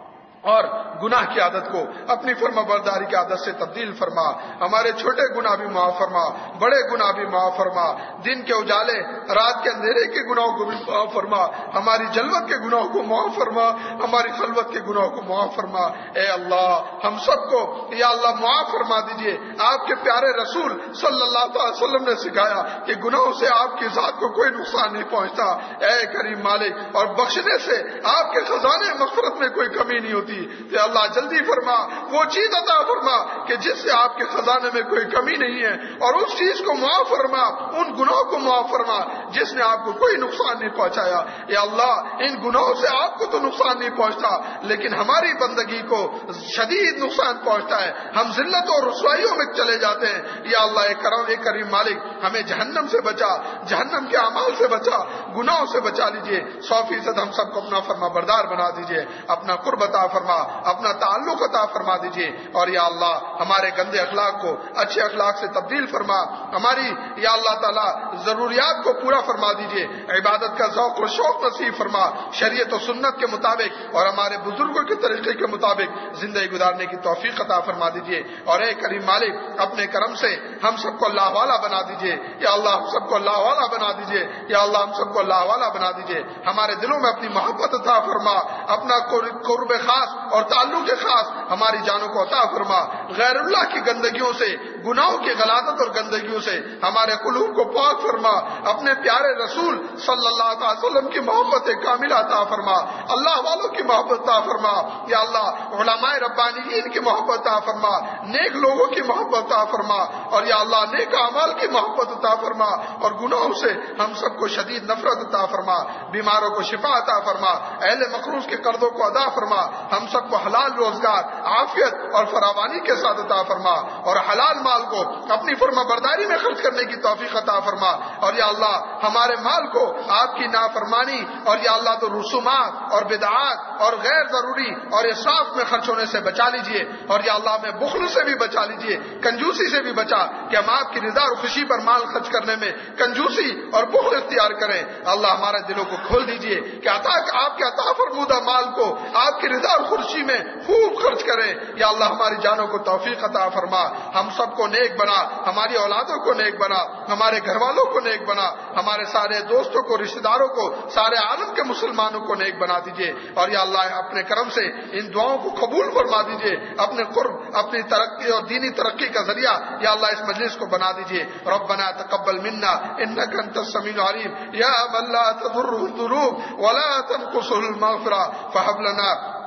اور گناہ کی عادت کو اپنی فرما برداری کی عادت سے تبدیل فرما، ہمارے چھوٹے گناہ بھی معاف فرما، بڑے گناہ بھی معاف فرما، دن کے اجالے رات کے اندھیرے کے گناہوں کو بھی معاف فرما، ہماری جلوت کے گناہوں کو معاف فرما، ہماری خلوت کے گناہوں کو معاف فرما۔ اے اللہ ہم سب کو یا اللہ معاف فرما دیجئے۔ آپ کے پیارے رسول صلی اللہ علیہ وسلم نے سکھایا کہ گناہوں سے آپ کی ذات کو کوئی نقصان نہیں پہنچتا۔ اے کریم مالک اور بخشنے سے آپ کے خزانے مغفرت میں کوئی کمی نہیں ہوتی، کہ اللہ جلدی فرما وہ چیز عطا فرما کہ جس سے آپ کے خزانے میں کوئی کمی نہیں ہے، اور اس چیز کو معاف فرما، ان گناہوں کو معاف فرما جس نے آپ کو کوئی نقصان نہیں پہنچایا۔ یا اللہ ان گناہوں سے آپ کو تو نقصان نہیں پہنچتا لیکن ہماری بندگی کو شدید نقصان پہنچتا ہے، ہم ذلت اور رسوائیوں میں چلے جاتے ہیں۔ یا اللہ اے کرم اے کریم مالک ہمیں جہنم سے بچا، جہنم کے اعمال سے بچا، گناہوں سے بچا لیجئے۔ سو فیصد ہم سب کو اپنا فرما بردار بنا دیجئے، اپنا قرب عطا فرما، اپنا تعلق عطا فرما دیجئے، اور یا اللہ ہمارے گندے اخلاق کو اچھے اخلاق سے تبدیل فرما، ہماری یا اللہ تعالی ضروریات کو پورا فرما دیجئے، عبادت کا ذوق و شوق نصیب فرما، شریعت و سنت کے مطابق اور ہمارے بزرگوں کے طریقے کے مطابق زندگی گزارنے کی توفیق عطا فرما دیجئے۔ اور اے کریم مالک اپنے کرم سے ہم سب کو اللہ والا بنا دیجئے، یا اللہ ہم سب کو اللہ والا بنا دیجئے، یا اللہ ہم سب کو اللہ والا بنا دیجئے، ہمارے دلوں میں اپنی محبت عطا فرما، اپنا قرب خاص اور تعلق خاص ہماری جانوں کو عطا فرما، غیر اللہ کی گندگیوں سے، گناہوں کی غلاظت اور گندگیوں سے ہمارے قلوب کو پاک فرما، اپنے پیارے رسول صلی اللہ علیہ وسلم کی محبت کاملہ عطا فرما، اللہ والوں کی محبت عطا فرما، یا اللہ علماء ربانیین کی محبت عطا فرما، نیک لوگوں کی محبت عطا فرما، اور یا اللہ نیک اعمال کی محبت عطا فرما، اور گناہوں سے ہم سب کو شدید نفرت عطا فرما، بیماروں کو شفا عطا فرما، اہل مقروض کے قرضوں کو ادا فرما، ہم سب کو حلال روزگار عافیت اور فراوانی کے ساتھ عطا فرما، اور حلال مال کو اپنی فرما برداری میں خرچ کرنے کی توفیق عطا فرما، اور یا اللہ ہمارے مال کو آپ کی نافرمانی اور یا اللہ تو رسومات اور بدعات اور غیر ضروری اور اسراف میں خرچ ہونے سے بچا لیجئے، اور یا اللہ ہمیں بخل سے بھی بچا لیجئے، کنجوسی سے بھی بچا کہ ہم آپ کی رضا اور خوشی پر مال خرچ کرنے میں کنجوسی اور بخل اختیار کریں۔ اللہ ہمارے دلوں کو کھول دیجئے کہ عطا آپ کے عطا فرمودہ مال کو آپ کی رضا اور خوشی میں خوب خرچ کریں۔ یا اللہ ہماری جانوں کو توفیق عطا فرما، ہم سب کو نیک بنا، ہماری اولادوں کو نیک بنا، ہمارے گھر والوں کو نیک بنا، ہمارے سارے دوستوں کو، رشتہ داروں کو، سارے عالم کے مسلمانوں کو نیک بنا دیجئے، اور یا اللہ اپنے کرم سے ان دعاؤں کو قبول فرما دیجئے، اپنے قرب اپنی ترقی اور دینی ترقی کا ذریعہ یا اللہ اس مجلس کو بنا دیجئے۔ ربنا تقبل منا انك انت السميع العليم يا من لا تضره الذنوب ولا تنقصه المغفرة فهب لنا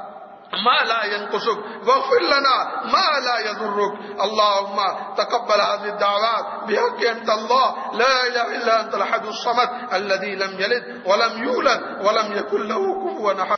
ما لا ينقصك واغفر لنا ما لا يضرك اللهم تقبل هذه الدعوات بحق انت الله لا اله الا انت الاحد الصمد الذي لم يلد ولم يولد ولم يكن له كفوا احد